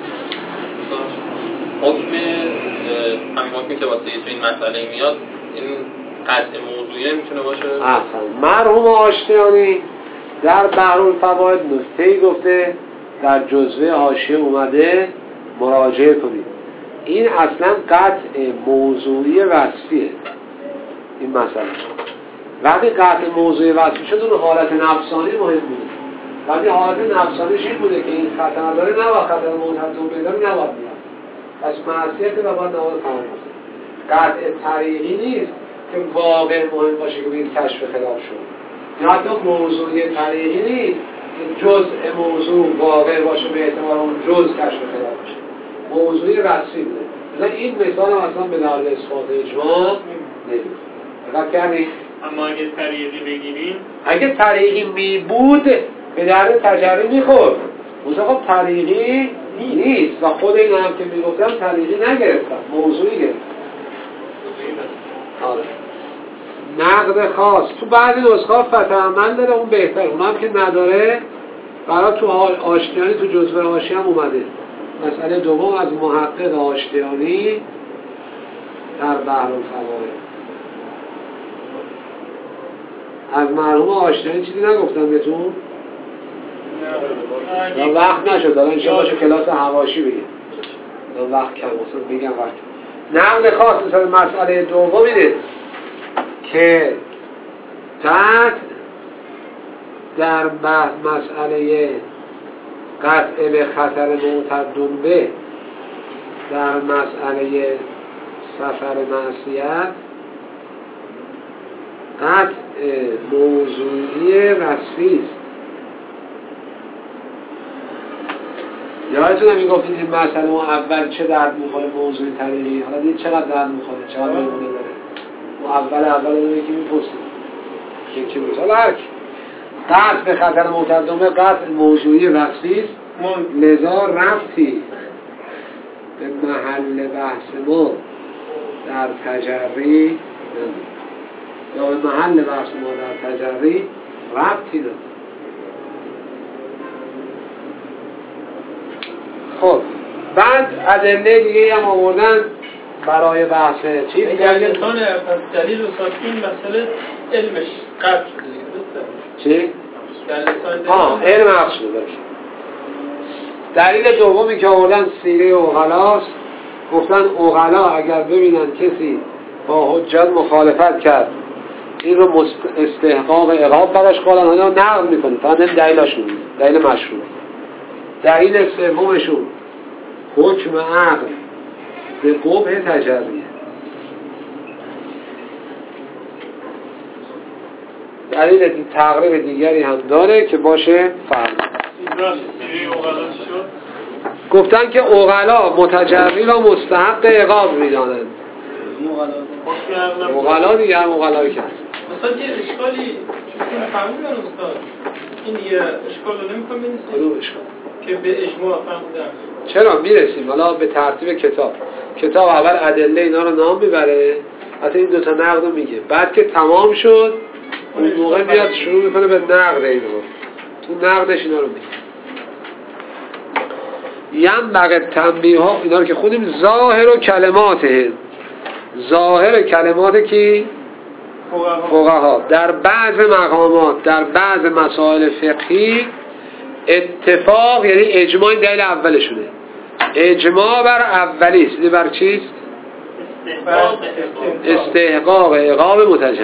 حکم همین حکمی که واسه تو این مسئله میاد این قطع موضوعی میتونه باشه؟ احسن. مرحوم آشتیانی در بحرالفواید نکته‌ای گفته در جزوه حاشیه اومده مراجعه کنید. این اصلا قطع موضوعی وصفیه این مسئله. وقتی قطع موضوعی وصفی شد اون حالت نفسانی مهم بوده. وقتی حالت نفسانیش این بوده که این خطر داره نباید خطر متعدد پیدا نباید میاد. پس معصیت و باید نماز تمام کنه. قطع طریقی نیست که واقع مهم باشه که به این کشف خلاف شد. یا حتی موضوعی طریقی نیست که جزء موضوع واقع باشه به اعتبار اون جزء کشف خلاف باشه. موضوعی رسمی بوده. مثلا این مثال هم اصلا به درد اثبات اجماع نمیخوره. دقت کردید؟ اما اگه طریقی بگیریم، اگه طریقی می بود به درد تجری میخورد. مثلا خب طریقی نیست و خود این هم که میگفتم طریقی نگرفتم، موضوعی گرفتم. آره. نقد خاص تو بعضی نسخه فتح عمل داره، اون بهتر. اون هم که نداره برای تو آشتیانی تو جزوه حاشیه هم اومده. مسئله دوم از محقق آشتیانی در بحرالفواید. از مرحوم آشتیانی چیزی نگفتم بهتون؟ نه وقت نشد. دارم انشاء باشه کلاس حواشی بگیم. وقت کم اصلا بگم وقت. نقد خاص مثلا مسئله دوم اینه که قطع در بحث مسئله قطع به خطر معتدون به در مسئله سفر معصیت قطع موضوعی وصفی است. یادتونه میگفتید این مسئله ما اول چه درد میخوره موضوعی طریقی، حالا دید چقدر درد میخوره، چقدر نمونه داره. ما اول اول رو یکی میپرسیم یکی میپرسیم حالا هرک قطع به خطر معتدون به قطع موضوعی وصفی است، لذا ربطی به محل بحث ما در تجری یا به محل بحث ما در تجری ربطی داره. خب بعد ادله دیگه هم آوردن برای بحث چیز دلیل پس دلیل و این مسئله علمش قطع چی؟ آه علم عقل شده باشه. دلیل دومی که آوردن سیره عقلاست. گفتن عقلا اگر ببینن کسی با حجت مخالفت کرد این رو استحقاق عقاب براش قائلن، اینا نقل میکنه فقط این دلیلشون دلیل مشروع. دلیل سومشون حکم عقل به قبح تجریه. دلیل تقریب دیگری هم داره که باشه فهم. گفتن که عقلا متجری را مستحق عقاب میدانند. عقلا دیگه هم عقلایی که هست. مثلا یه اشکالی چون فهمیدن استاد این یه اشکال رو نمی‌کنم بنویسیم. کدوم اشکال؟ که به اجماع فهمیدن. چرا میرسیم حالا به ترتیب کتاب. کتاب اول ادله اینا رو نام میبره، حتی این دوتا نقد رو میگه. بعد که تمام شد اون موقع میاد شروع میکنه به نقد اینا. تو نقدش اینا رو میگه. یم بقیه تنبیه ها اینا رو که خودیم ظاهر و کلماته ظاهر کلمات کی؟ فقها در بعض مقامات در بعض مسائل فقهی اتفاق یعنی اجماع دلیل اولشونه. اجماع بر اولی است. این بر چیست؟ استحقاق عقاب متجری.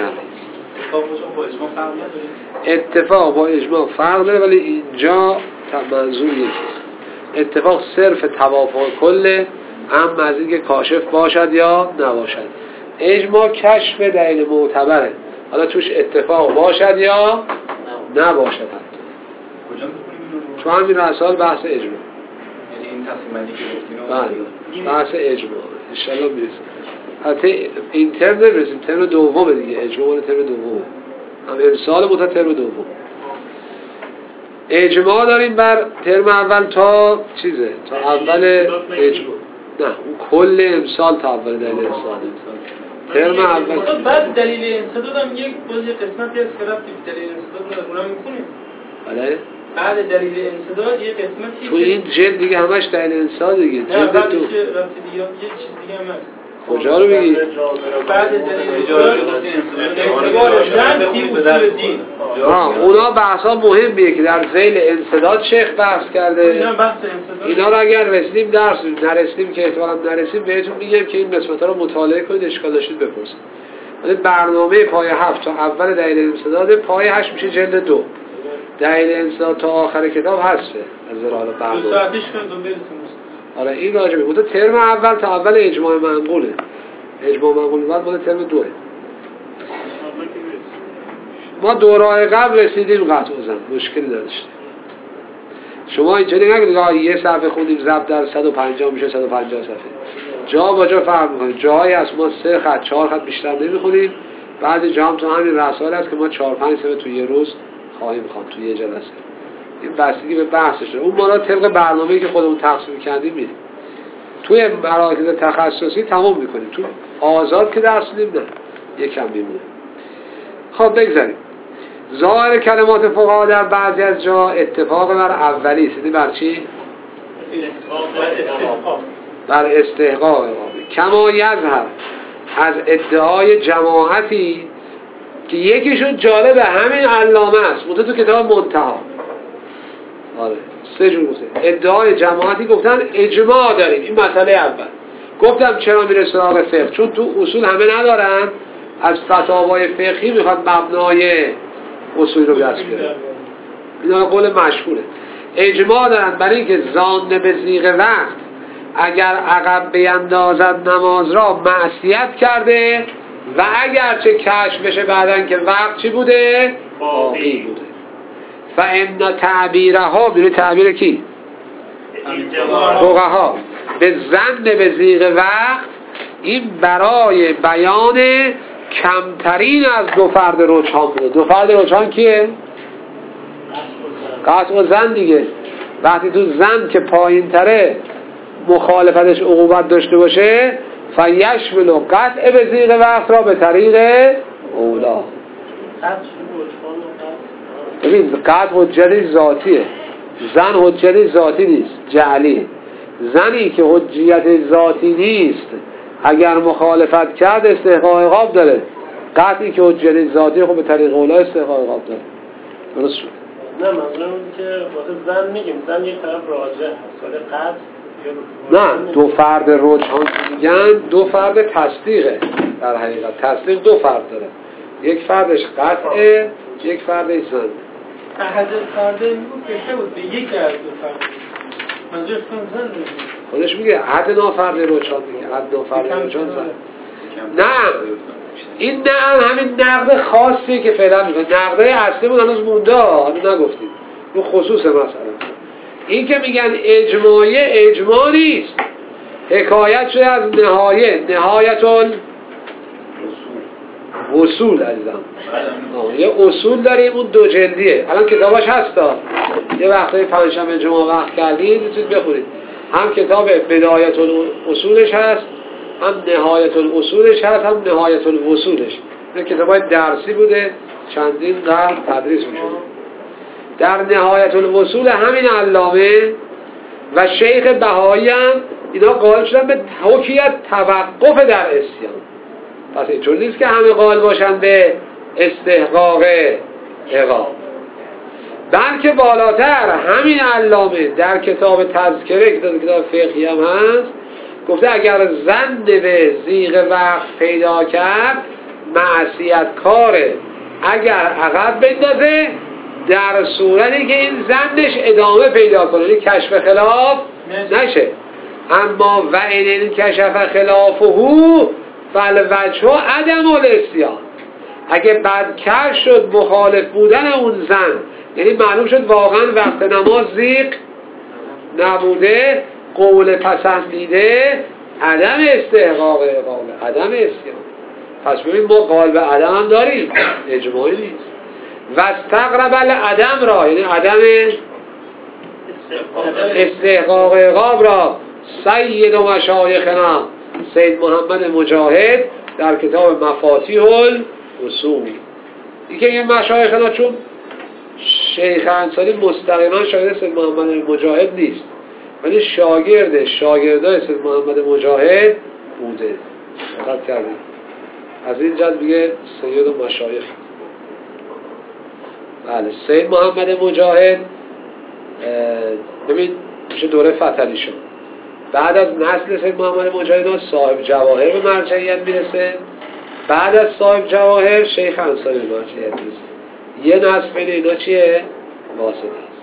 اتفاق با اجماع فرق داره ولی اینجا منظور یکیست. اتفاق صرف توافق کله، اما از اینکه کاشف باشد یا نباشد. اجماع کشف دلیل معتبره، حالا توش اتفاق باشد یا نباشد. کجا تو همین رسال بحث اجماع، یعنی این تقسیم بندی که گفتیم بحث اجماع ان شاء الله میرسیم. حتی این ترم نمیرسیم، ترم دومه دیگه. اجماع مال ترم دومه، هم امسال متا ترم دوم. اجماع داریم بر ترم اول تا چیزه، تا اول اجماع. نه اون کل امسال تا اول دلیل امسال. ترم اول بعد دلیل انصداد هم یک بازی قسمتی از که رفتیم دلیل انصداد رو اونم میکنیم. بله؟ بعد دلیل انسداد یه قسمتی تو این جلد دیگه همش دلیل انسداد دیگه. نه جلد بعدش تو رابطه دیگه یه چیز دیگه هم هست. کجا رو بگی؟ بعد دلیل انسداد زن فی اصول دین. ها اونا بحثا مهمیه که در ذیل انسداد شیخ بحث کرده. اینا بحث انسداد. اینا رو اگر رسیدیم درس نرسیدیم که احتمالاً نرسیم بهتون میگم که این قسمت‌ها رو مطالعه کنید، اشکال داشتید بپرسید. ولی برنامه پای هفت تا اول دلیل انسداد، پای هشت میشه جلد دو. دلیل انسداد تا آخر کتاب حذفه از حالا برنامه. دو ساعتش کنید و برسیم. آره این راجبه بود. ترم اول تا اول اجماع منقوله. اجماع منقول بعد مال ترم دوه. ما دورای قبل رسیدیم قطع زن، مشکلی نداشتیم. شما اینجوری نگید که یه صفحه خوندیم ضبط در صد و پنجاه میشه صد و پنجاه صفحه. جا با جا فرق می‌کنه. جایی هست ما سه خط چهار خط بیشتر نمی‌خونیم. بعضی جا هم تو همین رسائل هست که ما چهار پنج صفحه تو یه روز خواهیم خواند تو یه جلسه. این بستگی به بحثشه. اون مالا طبق برنامه‌ای که خودمون تقسیم کردیم میریم. توی مراکز تخصصی تمام می‌کنیم. تو آزاد که درس میدیم نه. یکم میمونه. خب بگذاریم. ظاهر کلمات فقها در بعضی از جا اتفاق بر اولی است. بر چی؟ بر استحقاق اقامه. کما یظهر از ادعای جماعتی که یکیشون جالب همین علامه است. منتها تو کتاب منتها. آره سه جور گفته. ادعای جماعتی گفتن اجماع داریم. این مسئله اول. گفتم چرا میره سراغ فقه؟ چون تو اصول همه ندارن. از فتاوای فقهی میخواد مبنای اصول رو دست بیارن. اینا قول مشهوره. اجماع دارن برای اینکه ظان به ذیغ وقت اگر عقب بیندازد نماز را معصیت کرده و اگر چه کشف بشه بعدن که وقت چی بوده؟ باقی بوده. فإن تعبیرها بیره تعبیر کی؟ فقها به ظن به ذیغ وقت این برای بیان کمترین از دو فرد رجحان بوده. دو فرد رجحان کیه؟ قطع و ظن دیگه. وقتی تو ظن که پایین تره مخالفتش عقوبت داشته باشه فیشمل قطع به ذیغ وقت را به طریق اولا. ببین قطع حجت ذاتیه، ظن حجت ذاتی نیست، جعلی. ظنی که حجیت ذاتی نیست اگر مخالفت کرد استحقاق عقاب داره. قطعی که حجت ذاتی خب به طریق اولا استحقاق عقاب داره. درست شد؟ نه منظورم اینه که واسه زن میگیم زن یک طرف راجع هست ولی قطع نه دو فرد رجحان میگن دو فرد تصدیقه. در حقیقت تصدیق دو فرد داره، یک فردش قطعه یک فردش زن. احد فرده میگو کشته بود به یک از دو فرد منظورش کن زن میگه خودش میگه حد نافرد رجحان میگه حد نافرد رجحان زن. نه این نه همین نقد خاصی که فعلا میگه نقده اصلی بود هنوز مونده هنوز نگفتیم اون خصوص مثلا این که میگن اجماعی اجماع نیست، حکایت شده از نهایه نهایت اصول عزیزم. یه اصول داریم اون دو جلدیه الان کتاباش هستا یه وقتای پنجشنبه جمعه وقت کردید میتونید بخونید. هم کتاب بدایت الاصولش هست هم نهایت الاصولش هست هم نهایت الوصولش. این کتابای درسی بوده چندین قرن تدریس میشه. در نهایت الوصول همین علامه و شیخ بهایی هم اینا قائل شدن به حکیت توقف در اسیان. پس اینطور نیست که همه قائل باشن به استحقاق عقاب، بلکه بالاتر همین علامه در کتاب تذکره که کتاب فقهی هم هست گفته اگر ظن به ذیغ وقت پیدا کرد معصیت کاره، اگر عقب بندازه در صورتی که این ظنش ادامه پیدا کنه یعنی کشف خلاف نشه. اما و این کشف خلافه فالوجه عدم الاسیان، اگه بعد کشف شد مخالف بودن اون زن یعنی معلوم شد واقعا وقت نماز ذیغ نبوده قول پسندیده عدم استحقاق اقامه عدم اسیان. پس ببین ما قال به عدم هم داریم اجماعی نیست. و استقرب العدم را یعنی عدم استحقاق عقاب را سید و مشایخنا سید محمد مجاهد در کتاب مفاتیح الاصول این که این مشایخنا چون شیخ انصاری مستقیما شاگرد سید محمد مجاهد نیست، ولی شاگرد شاگردای سید محمد مجاهد بوده. دقت کردید؟ از این جد میگه سید و مشایخ. بله سید محمد مجاهد ببین میشه دوره فتحعلی شد. بعد از نسل سید محمد مجاهد صاحب جواهر به مرجعیت میرسه. بعد از صاحب جواهر شیخ انصاری به مرجعیت میرسه. یه نسل بین اینا چیه؟ واسطه است.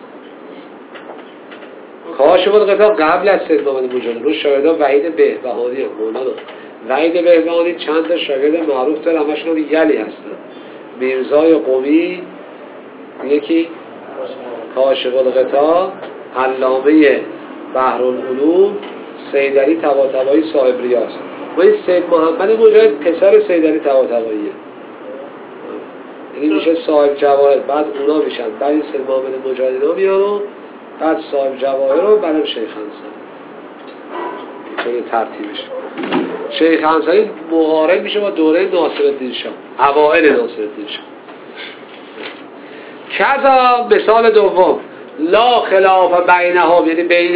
کاشف الغطا قبل از سید محمد مجاهد رو شاگردان وحید بهبهانی مولانا وحید بهبهانی چند تا شاگرد معروف داره، همشون یلی هستن. میرزای قمی، یکی کاشف الغطا، علامه بحرالعلوم، سیدعلی طباطبایی صاحب ریاض. و این سید محمد مجاهد پسر سیدعلی طباطباییه، یعنی میشه صاحب جواهر، بعد اونا میشن، بعد این سید محمد مجاهد اینا میان و بعد صاحب جواهر رو بعدم شیخ انصاری. اینطوری ترتیبش. شیخ انصاری مقارن میشه با دوره ناصرالدین شاه، اوائل ناصرالدین شاه. کذا مثال دوم لا خلاف بینها، یعنی بین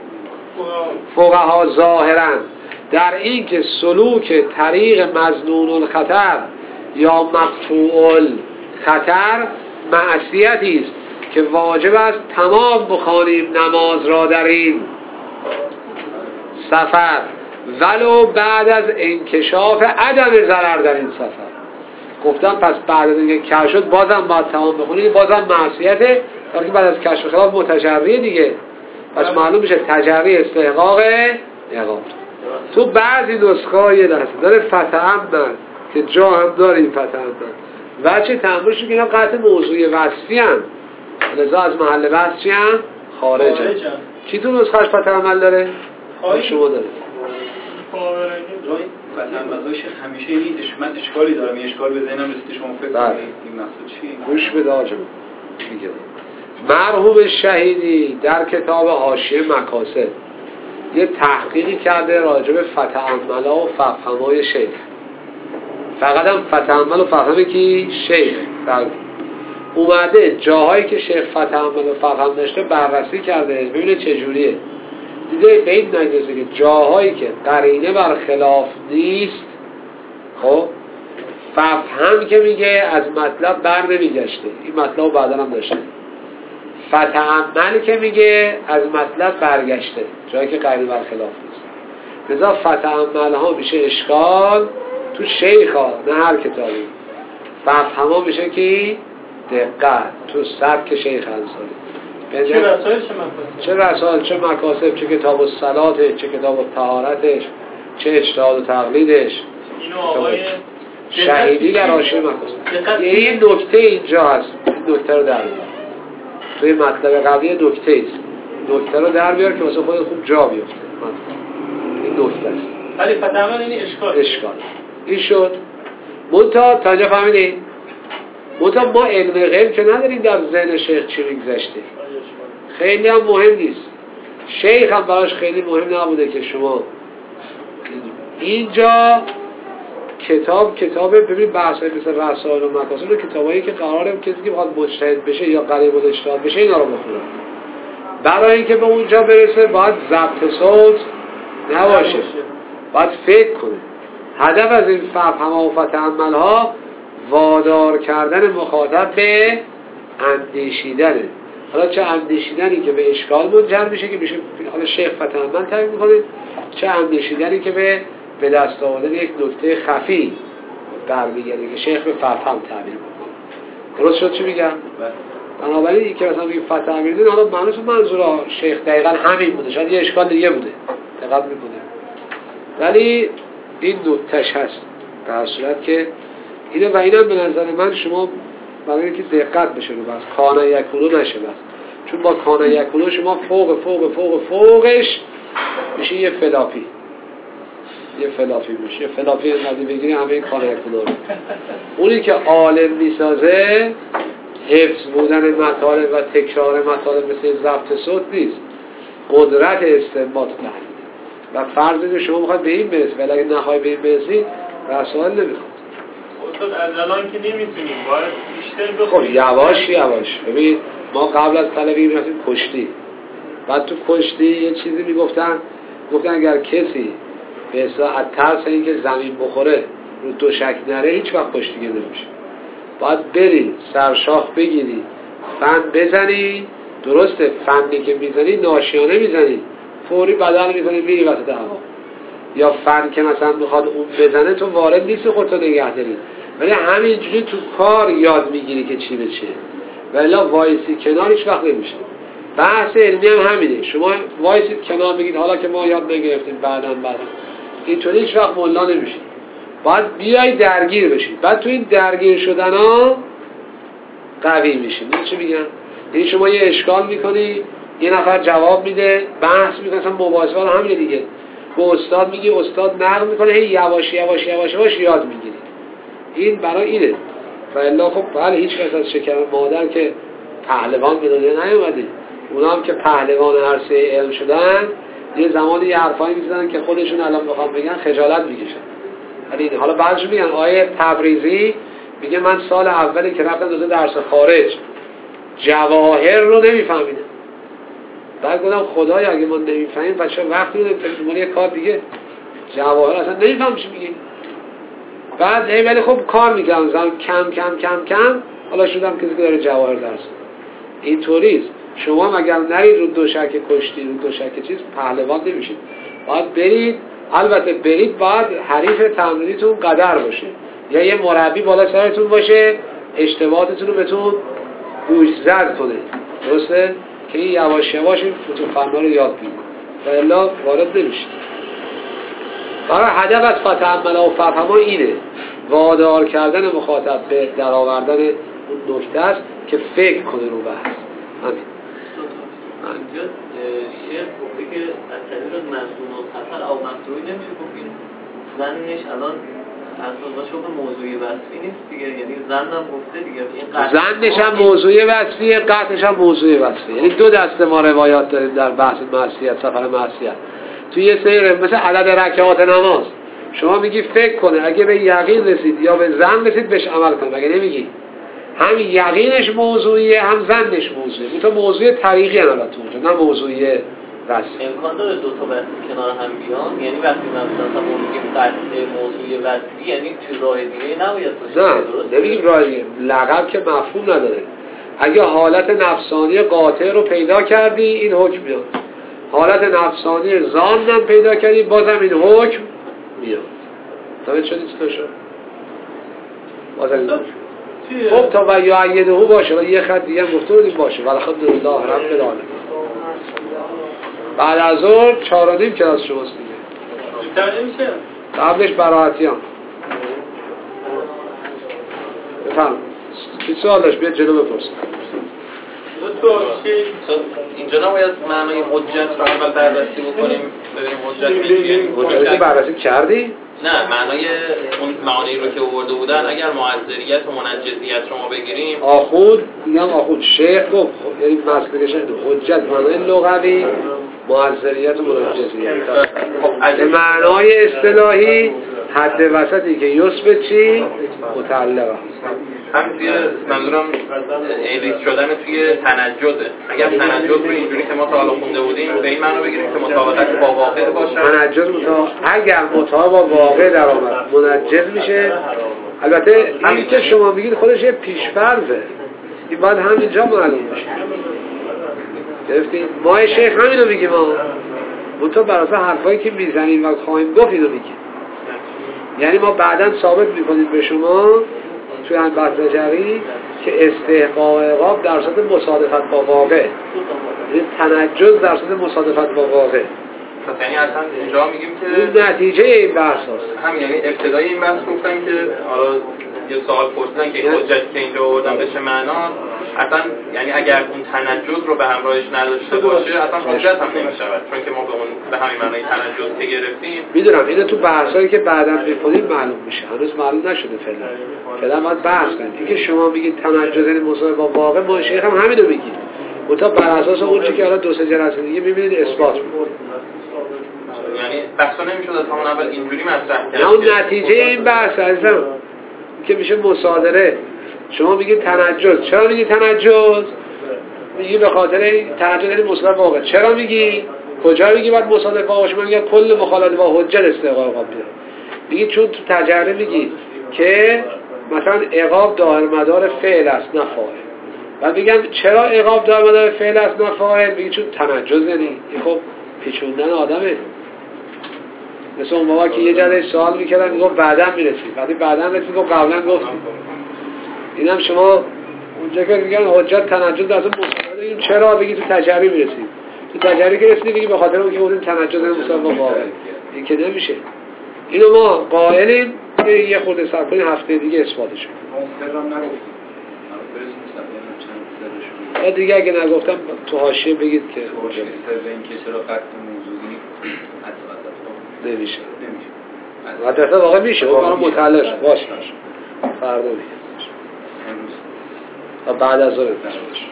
فقها ظاهرا در این که سلوک طریق مظنون الخطر یا مقطوع الخطر معصیتی است که واجب است تمام بخوانیم نماز را در این سفر ولو بعد از انکشاف عدم ضرر در این سفر. گفتم پس بعد از اینکه کشف شد بازم باید تمام بخونید، بازم معصیته، ولی بعد از کشف خلاف متجری دیگه، پس معلوم میشه تجری استحقاق اقامه. تو بعضی نسخه یه لحظه داره فتعمل که جا هم داره این فتعمل وچه تنبوش که اینا قطع موضوعی وصفی هم، لذا از محل بحث چی هم؟ خارج هم. کی تو نسخهش فتعمل داره؟ خارج شما داره. فتعملش همیشه این من اشکالی دارم، این اشکال به ذهنم رسید، شما فکر کنید این مقصود چیه؟ گوش بده آجم میگم. مرحوم شهیدی در کتاب حاشیه مکاسب یه تحقیقی کرده راجع به فتعملا و ففهمای شیخ. فقط هم فتعمل و ففهم کی؟ شیخ. اومده جاهایی که شیخ فتعمل و ففهم داشته بررسی کرده، ببینه چجوریه. دیده به این نجرسه که جاهایی که قرینه بر خلاف نیست، خب ففهم که میگه از مطلب بر نمیگشته، این مطلب بعدا هم داشته. فتعمل که میگه از مطلب برگشته، جایی که قرینه بر خلاف نیست. لذا فتعمل ها میشه اشکال تو شیخ ها، نه هر کتابی. ففهم ها میشه که دقت تو سبک شیخ انصاری. چه رسائل چه مکاسب، چه رسائل چه مکاسب، چه کتاب الصلاتش، چه کتاب الطهارتش، چه اجتهاد و تقلیدش. اینو آقای شهیدی در حاشیه مکاسب. این نکته اینجا هست، این نکته رو در بیار توی مطلب قبلی، نکته است، نکته رو در بیار که واسه خودت خوب جا بیفته. این نکته است، ولی فتعمل این اشکال اشکال این شد. منتها تا اینجا فهمیدین؟ منتها ما علم غیب که نداریم در ذهن شیخ چی میگذشته، خیلی هم مهم نیست. شیخ هم براش خیلی مهم نبوده که شما اینجا کتاب کتاب ببین بحثای مثل رسائل و مکاسب و کتابایی که قراره کسی که بخواد مجتهد بشه یا قریب الاجتهاد بشه اینا رو بخونه. برای اینکه به اونجا برسه باید ضبط صوت نباشه، باید فکر کنه. هدف از این ففهم و فتعمل ها وادار کردن مخاطب به اندیشیدنه. حالا چه اندیشیدنی که به اشکال منجر میشه که میشه حالا شیخ فتعمل تعریف میکنه، چه اندیشیدنی که به به دست آوردن یک نکته خفی برمیگرده که شیخ به ففهم تعبیر میکنه. درست شد چی میگم؟ بنابراین این که مثلا میگه فتعمل میدین، حالا معنیش منظور شیخ دقیقا همین بوده، شاید یه اشکال دیگه بوده دقت میکنه، ولی این نکتهش هست در صورت که اینه. و اینم به نظر من شما برای اینکه دقت بشه رو بس کانه یکونو نشه بس، چون با کانه یکونو شما فوق فوق فوق فوقش میشه یه فلاپی، یه فلافی میشه یه فلافی نزدی بگیری همه این کانه یکونو رو. اونی که عالم میسازه حفظ بودن مطالب و تکرار مطالب مثل ضبط صوت نیست، قدرت استنباط و تحلیل. و فرض اینه شما میخواد به این برسی، ولی اگه نخوای به این برسی رسائل نمیخواد. استاد از الان که نمیتونیم باید بیشتر بخونیم. خب یواش یواش. ببین ما قبل از طلبی میرفتیم کشتی، بعد تو کشتی یه چیزی میگفتن، گفتن اگر کسی به اصطلاح از ترس اینکه زمین بخوره رو دوشک نره هیچ وقت کشتیگیر نمیشه. باید بری سرشاخ بگیری فن بزنی، درسته فنی که میزنی ناشیانه میزنی، فوری بدن میزنی میری وسط هوا. یا فن که مثلا میخواد اون بزنه تو وارد نیستی خودتو نگه داری، ولی همینجوری تو کار یاد میگیری که چی به چیه، ولی وایسی کنار هیچ وقت نمیشه. بحث علمی هم همینه، شما وایسید کنار بگید حالا که ما یاد نگرفتیم بعداً بعداً اینطوری هیچ وقت ملا نمیشید. باید بیای درگیر بشید، بعد تو این درگیر شدن ها قوی میشید. این چی میگم؟ این شما یه اشکال میکنی، یه نفر جواب میده، بحث میکنه، مثلا مباحثه ها همینه دیگه، به استاد میگی، استاد نقل میکنه، هی یواش یواش یواش یواش یاد میگیری. این برای اینه. فالا خب بله هیچ کس از شکر مادر که پهلوان به دنیا نیومده، اونا هم که پهلوان عرصه علم شدن یه زمانی یه حرفایی میزنن که خودشون الان بخوام بگن خجالت میکشن. ولی حالا بعضی میگن آیه تبریزی میگه من سال اولی که رفتم دوزه درس خارج جواهر رو نمیفهمیدم، بعد گفتم خدایا اگه ما نمیفهمیم بچه وقتی رو نمیفهمیم یه کار دیگه جواهر اصلا نمیفهم چی میگه. بعد هی ولی خب کار میکنم زمان کم کم کم کم حالا شدم کسی که داره جواهر درس. این طوریست. شما مگر نرید رو دوشک کشتی رو دوشک چیز پهلوان نمیشید، باید برید، البته برید باید حریف تمرینیتون قدر باشه یا یه مربی بالا سرتون باشه اشتباهاتتون رو بهتون گوشزد کنه، درسته؟ که این یواش یواش این فتوفنا رو یاد بگیرید و الا وارد نمیشید. برای هدف از فتح و ففهما اینه، وادار کردن مخاطب به در آوردن اون نکته است که فکر کنه رو بحث. همین اینجا شیخ گفته که از طریق مظنون و خطر او مفروعی نمیشه گفت این زنش الان اصلا شبه موضوعی وصفی نیست دیگه، یعنی زن هم گفته دیگه این زنش هم موضوعی وصفیه، قطعش هم موضوعی وصفیه. یعنی دو دسته ما روایات داریم در بحث معصیت، سفر معصیت. تو یه سری مثل عدد رکعات نماز شما میگی فکر کنه، اگه به یقین رسید یا به زن رسید بهش عمل کنه، مگه نمیگی همین یقینش موضوعیه هم زنش موضوعیه. این تو موضوع طریقی هم البته اونجا، نه موضوعی وصفی. امکان داره دو تا وصفی کنار هم بیان؟ یعنی وقتی مثلا ما میگیم قطع موضوعی وصفی یعنی تو راه دیگه نباید باشه؟ نه نمیگیم راه دیگه، لقب که مفهوم نداره. اگه حالت نفسانی قاطع رو پیدا کردی این حکم میاد، حالت نفسانی ظان هم پیدا کردی بازم این حکم میاد. تمام شد این شد بازم این حکم. خب تا و یا عیده باشه و یه خط دیگه گفته بودیم باشه والحمدلله رب العالمین. بعد از ظهر چهار و نیم کلاس شماست دیگه، قبلش براحتیان. بفهم چی سوال داشت بیاد جلو بپرس. اینجا نباید معنای حجت رو اول بررسی بکنیم ببینیم حجت حجت بررسی کردی؟ نه معنای اون معانی رو که آورده بودن اگر معذریت و منجزیت رو ما بگیریم، آخود میگم آخود شیخ گفت یعنی مسئله حجت معنای لغوی، معذریت و منجزیت به معنای اصطلاحی حد وسطی که یثبت چی متعلقه. هم توی منظورم ایلیس شدن توی تنجزه. اگر تنجز رو اینجوری که ما تا حالا خونده بودیم به این معنی بگیریم که مطابقت با واقع باشه، تنجز مطابق اگر مطابق با واقع در آمد منجز میشه. البته همین که شما میگید خودش یه پیشفرضه، این باید همینجا معلوم بشه. گرفتید؟ ما شیخ همین رو میگیم، ما منطقه براسه حرفایی که میزنیم و خواهیم گفت اینو میگیم. یعنی ما بعداً ثابت میکنیم به شما توی هم بحث جری که استحقاق عقاب در صورت مصادفت با واقع، یعنی تنجز در صورت مصادفت با واقع. یعنی اصلا اینجا میگیم که اون نتیجه این بحث هست. همین یعنی ابتدای این بحث گفتن که حالا یه سوال پرسیدن که حجت که اینجا آوردن به چه معنا، اصلا یعنی اگر اون تنجز رو به همراهش نداشته باشه اصلا حجت هم نمیشود، چون که ما به اون به همین معنای تنجز که گرفتیم. میدونم اینو تو بحثایی که بعداً می‌کنیم معلوم میشه، هنوز معلوم نشده فعلا. فعلا باید بحث کنیم. اینکه شما میگید تنجز یعنی مصادفه با واقع، ما شیخ هم همینو میگیم. اونتا بر اساس اون چیزی که حالا دو سه جلسه دیگه می‌بینید اثبات می‌کنه. یعنی بحثا نمیشد از همون اول اینجوری مطرح کرد. نه اون نتیجه این بحث عزیزم که میشه مصادره. شما میگید تنجز، چرا میگید تنجز؟ میگی به خاطر تنجد یعنی مصادف واقع. چرا میگی؟ کجا میگی باید مصادف واقع باشه؟ من میگم کل مخالفت با حجت استحقاق بیاد. میگی چون تو تجربه میگی که مثلا عقاب دائر مدار فعل است نه فاعل. بعد میگم چرا عقاب دائر مدار فعل است نه فاعل؟ میگی چون تنجز یعنی خب پیچوندن آدمه. مثل اون موقع که یه جلسه سوال میکردن میگفت بعداً میرسید. بعدی بعداً رسید گفت قبلا گفتیم. اینم شما اونجا که میگن حجت تنجز از اون مصادف چرا بگی تو تجربه میرسید. تو تجربه که رسیدی بگی به خاطر اون که اون تنجز مصادف واقع. این که نمیشه. اینو ما قائلیم که یه خورده صبر کنیم هفته دیگه اثباتش کنیم. مستقیم نگفتیم. یا دیگه اگه نگفتم تو حاشیه بگید که حاشیه سر این که چرا قطع موضوعی حتی نمیشه. نمیشه. حتی واقعا میشه. اون برای متعلق شد. باشه. فردا میگه. امروز. بعد از ظهر باشه.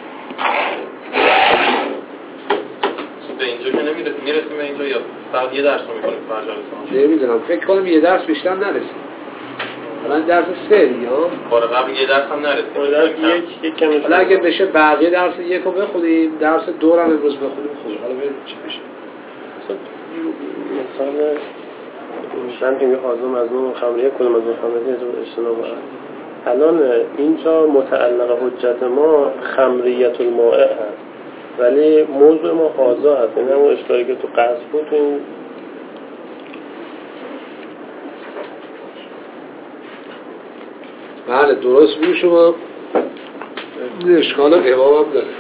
به اینجا که نمیرسیم میرسیم به اینجا یا فقط یه درس رو میکنیم فرجالستان؟ نمیدونم فکر کنم یه درس بیشتر نرسیم. الان درس سه دیگه ها؟ بار قبل یه درس هم نرسیم. درس یک یک کمی. حالا اگه بشه بقیه درس یک رو بخونیم، درس دو رو هم امروز بخونیم خوب. حالا ببینیم چی بشه. مثلا من که حاضم از اون خمریه کدوم از اون خمریه اجتناب بود. الان اینجا متعلق حجت ما خمریت المائع هست. ولی موضوع ما حاضر هست. این همون اشکالی که تو قصد بود تو این بله درست بود شما. این اشکال قوام هم داره.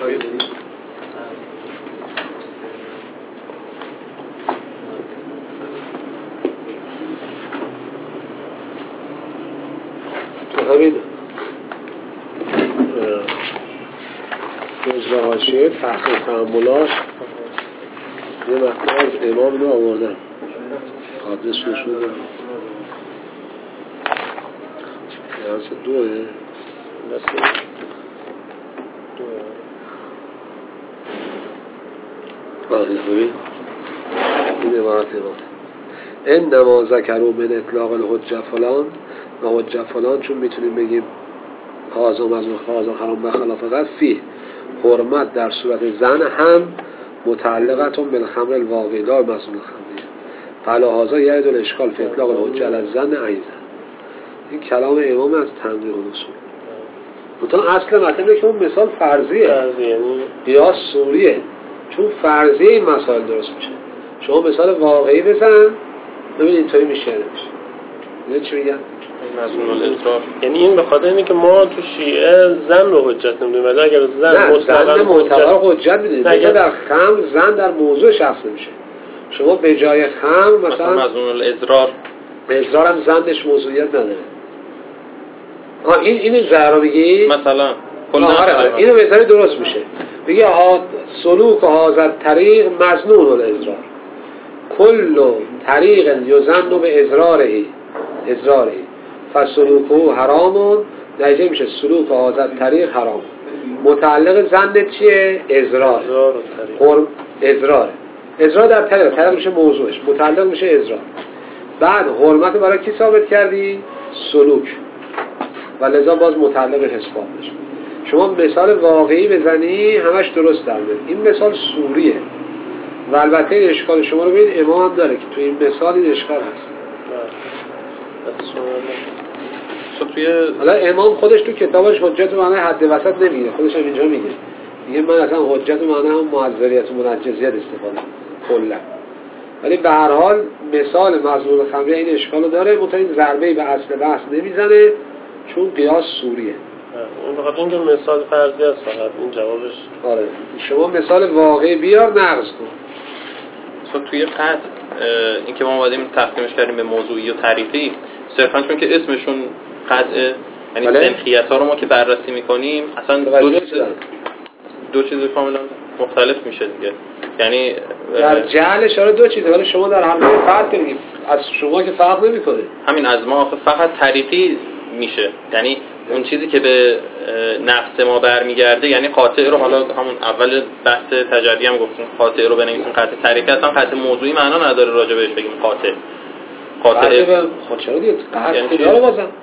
تو همین جزء حاشیه تحقیق تعاملاش یه مقطع از امام اینو آوردن قادر سوشون دارم درس دوه درس دوه آره ببین این عبارت امام انما ذکروا من اطلاق الحجه فلان و حجه فلان چون میتونیم بگیم حازم از مخازم حرام بخلاف قد فیه حرمت در صورت زن هم متعلقتون بالخمر الواقعی لا مسئول خمریه فلهذا یعید الاشکال فی اطلاق الحجه علی الزن ایضا. این کلام امام از تنبیه الاصول. بودن اصل مطلبه که اون مثال فرضیه قیاس سوریه چون فرضیه این مسائل درست میشه. شما مثال واقعی بزن ببین اینطوری میشه نمیشه. میدونی چی میگن؟ مظنون الاضرار. یعنی این به خاطر اینه که ما تو شیعه زن رو حجت نمیدونیم ولی اگر زن زن معتبر حجت میدونیم مثلا در خمر زن در موضوع شخص نمیشه. شما به جای خمر مثلا مظنون الاضرار اضرار هم زنش موضوعیت نداره. آه این اینو زهرا میگی مثلا کلا آره آره اینو بهتره درست میشه. بگی ها سلوک هذا طریق مظنون الاضرار کل طریق یظن به اضراره اضراره فسلوکه حرامون نتیجه میشه سلوک هذا طریق حرام. متعلق زن چیه؟ اضرار حرم اضرار اضرار در طریق طریق میشه موضوعش متعلق میشه اضرار. بعد حرمت برای کی ثابت کردی؟ سلوک و لذا باز متعلق حساب میشه. شما مثال واقعی بزنی همش درست در میاد. این مثال سوریه و البته این اشکال شما رو ببین امام داره که تو این مثال این اشکال هست. توی حالا امام خودش تو کتابش حجت معنی حد وسط نمیگه خودش هم اینجا میگه میگه من اصلا حجت معنی هم معذریت و منجزیت استفاده کلا. ولی به هر حال مثال مظنون خمریه این اشکالو داره منتها این ضربه‌ای به اصل بحث نمیزنه چون قیاس سوریه. اون بخاطر اینکه مثال فرضی است فقط این جوابش. آره شما مثال واقعی بیار نقض کن. مثلا توی قطع اینکه ما اومدیم تقسیمش کردیم به موضوعی و طریقی صرفا چون که اسمشون قطعه یعنی سنخیت ها رو ما که بررسی میکنیم اصلا دو چیز دو چیز کاملا مختلف میشه دیگه. یعنی در جهل اشاره دو چیزه ولی شما در همه فرق کنید از شما که فرق نمیکنه. همین از ما فقط طریقی میشه یعنی اون چیزی که به نفس ما برمیگرده یعنی قاطع رو حالا همون اول بحث تجری هم گفتیم قاطع رو بنویسیم قطع طریقی اصلا قطع موضوعی معنا نداره راجع بهش بگیم قاطع قاطع خود چرا دیگه قطع داره بازم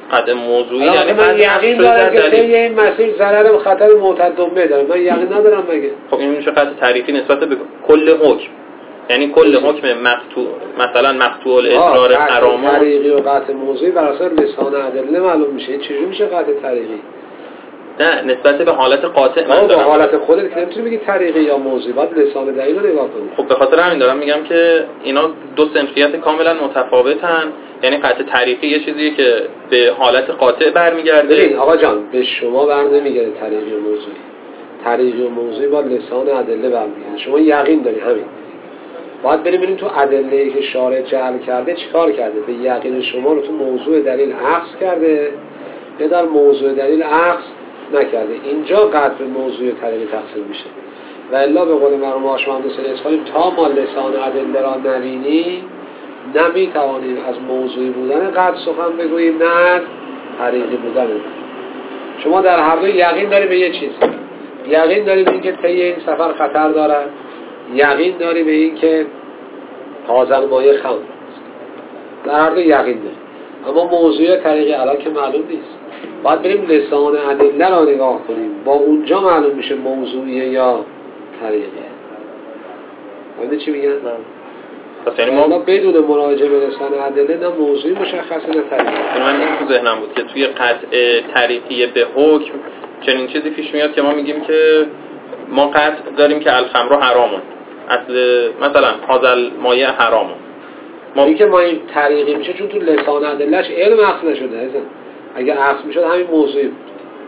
قطع موضوعی یعنی من یقین دارم که طی این مسیر ضرر و خطر معتدمه داره، من یقین ندارم مگه. خب این میشه قطع تاریخی نسبت به کل حکم، یعنی کل حکم مقطوع، مثلا مقطوع الاضرار حرام طریقی و قطع موضوعی بر اساس لسان ادله معلوم میشه. چجوری میشه قطع طریقی؟ نه نسبت به حالت قاطع من دارم. حالت خودت که نمیتونی بگی طریقی یا موضوعی، باید لسان دلیل رو نگاه کنی. خب به خاطر همین دارم میگم که اینا دو صنفیت کاملا متفاوتن. یعنی قطع طریقی یه چیزیه که به حالت قاطع برمیگرده. ببین آقا جان، به شما بر نمیگرده طریقی و موضوعی. طریقی و موضوعی با لسان ادله برمیگرده. شما یقین داری همین. باید بریم ببینیم تو ادله‌ای که شارع جعل کرده چیکار کرده. به یقین شما رو تو موضوع دلیل عکس کرده یا در موضوع دلیل عکس نکرده. اینجا قطع موضوع طریقی تقسیم میشه. و الا به قول مرحوم هاشم مهندسین اصفهانی تا ما لسان ادله را نبینیم نمیتوانیم از موضوعی بودن قطع سخن بگوییم نه طریقی بودن. شما در هر دو یقین داری به یه چیز، یقین داری به اینکه طی این سفر خطر دارد، یقین داری به اینکه حاضر مایه خمر، در هر دو یقین داری. اما موضوع طریقی الان که معلوم نیست. باید بریم لسان ادله را نگاه کنیم، با اونجا معلوم میشه موضوعیه یا طریقیه. باید چی میگن؟ پس یعنی ما بدون مراجعه به لسان ادله نه موضوعی مشخصه نه طریقی. من این تو ذهنم بود که توی قطع طریقی به حکم چنین چیزی پیش میاد که ما میگیم که ما قطع داریم که الخمر حرامه، اصل مثلا حاضر مایه حرامه. ما این که ما این طریقی میشه چون تو لسان ادلهش علم عقل نشده عزیزم. اگه عقل میشد همین موضوعی بود.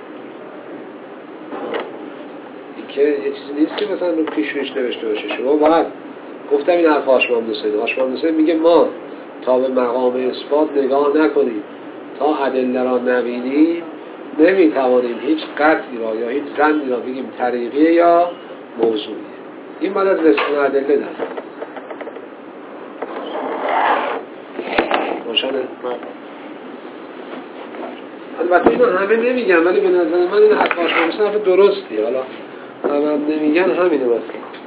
این که یه چیزی نیست که مثلا رو پیش روش نوشته باشه. شما باید گفتم این حرف هاشم حسین هاشم حسین میگه ما تا به مقام اثبات نگاه نکنیم، تا ادله را نبینیم نمیتوانیم هیچ قطعی را یا هیچ زندی را بگیم طریقیه یا موضوعیه. این باید از لسان ادله داره. روشنه؟ البته اینو همه نمیگن ولی به نظر من این حرف هاشم حسین حرف درستی. حالا همه نمیگن همینه مثلا.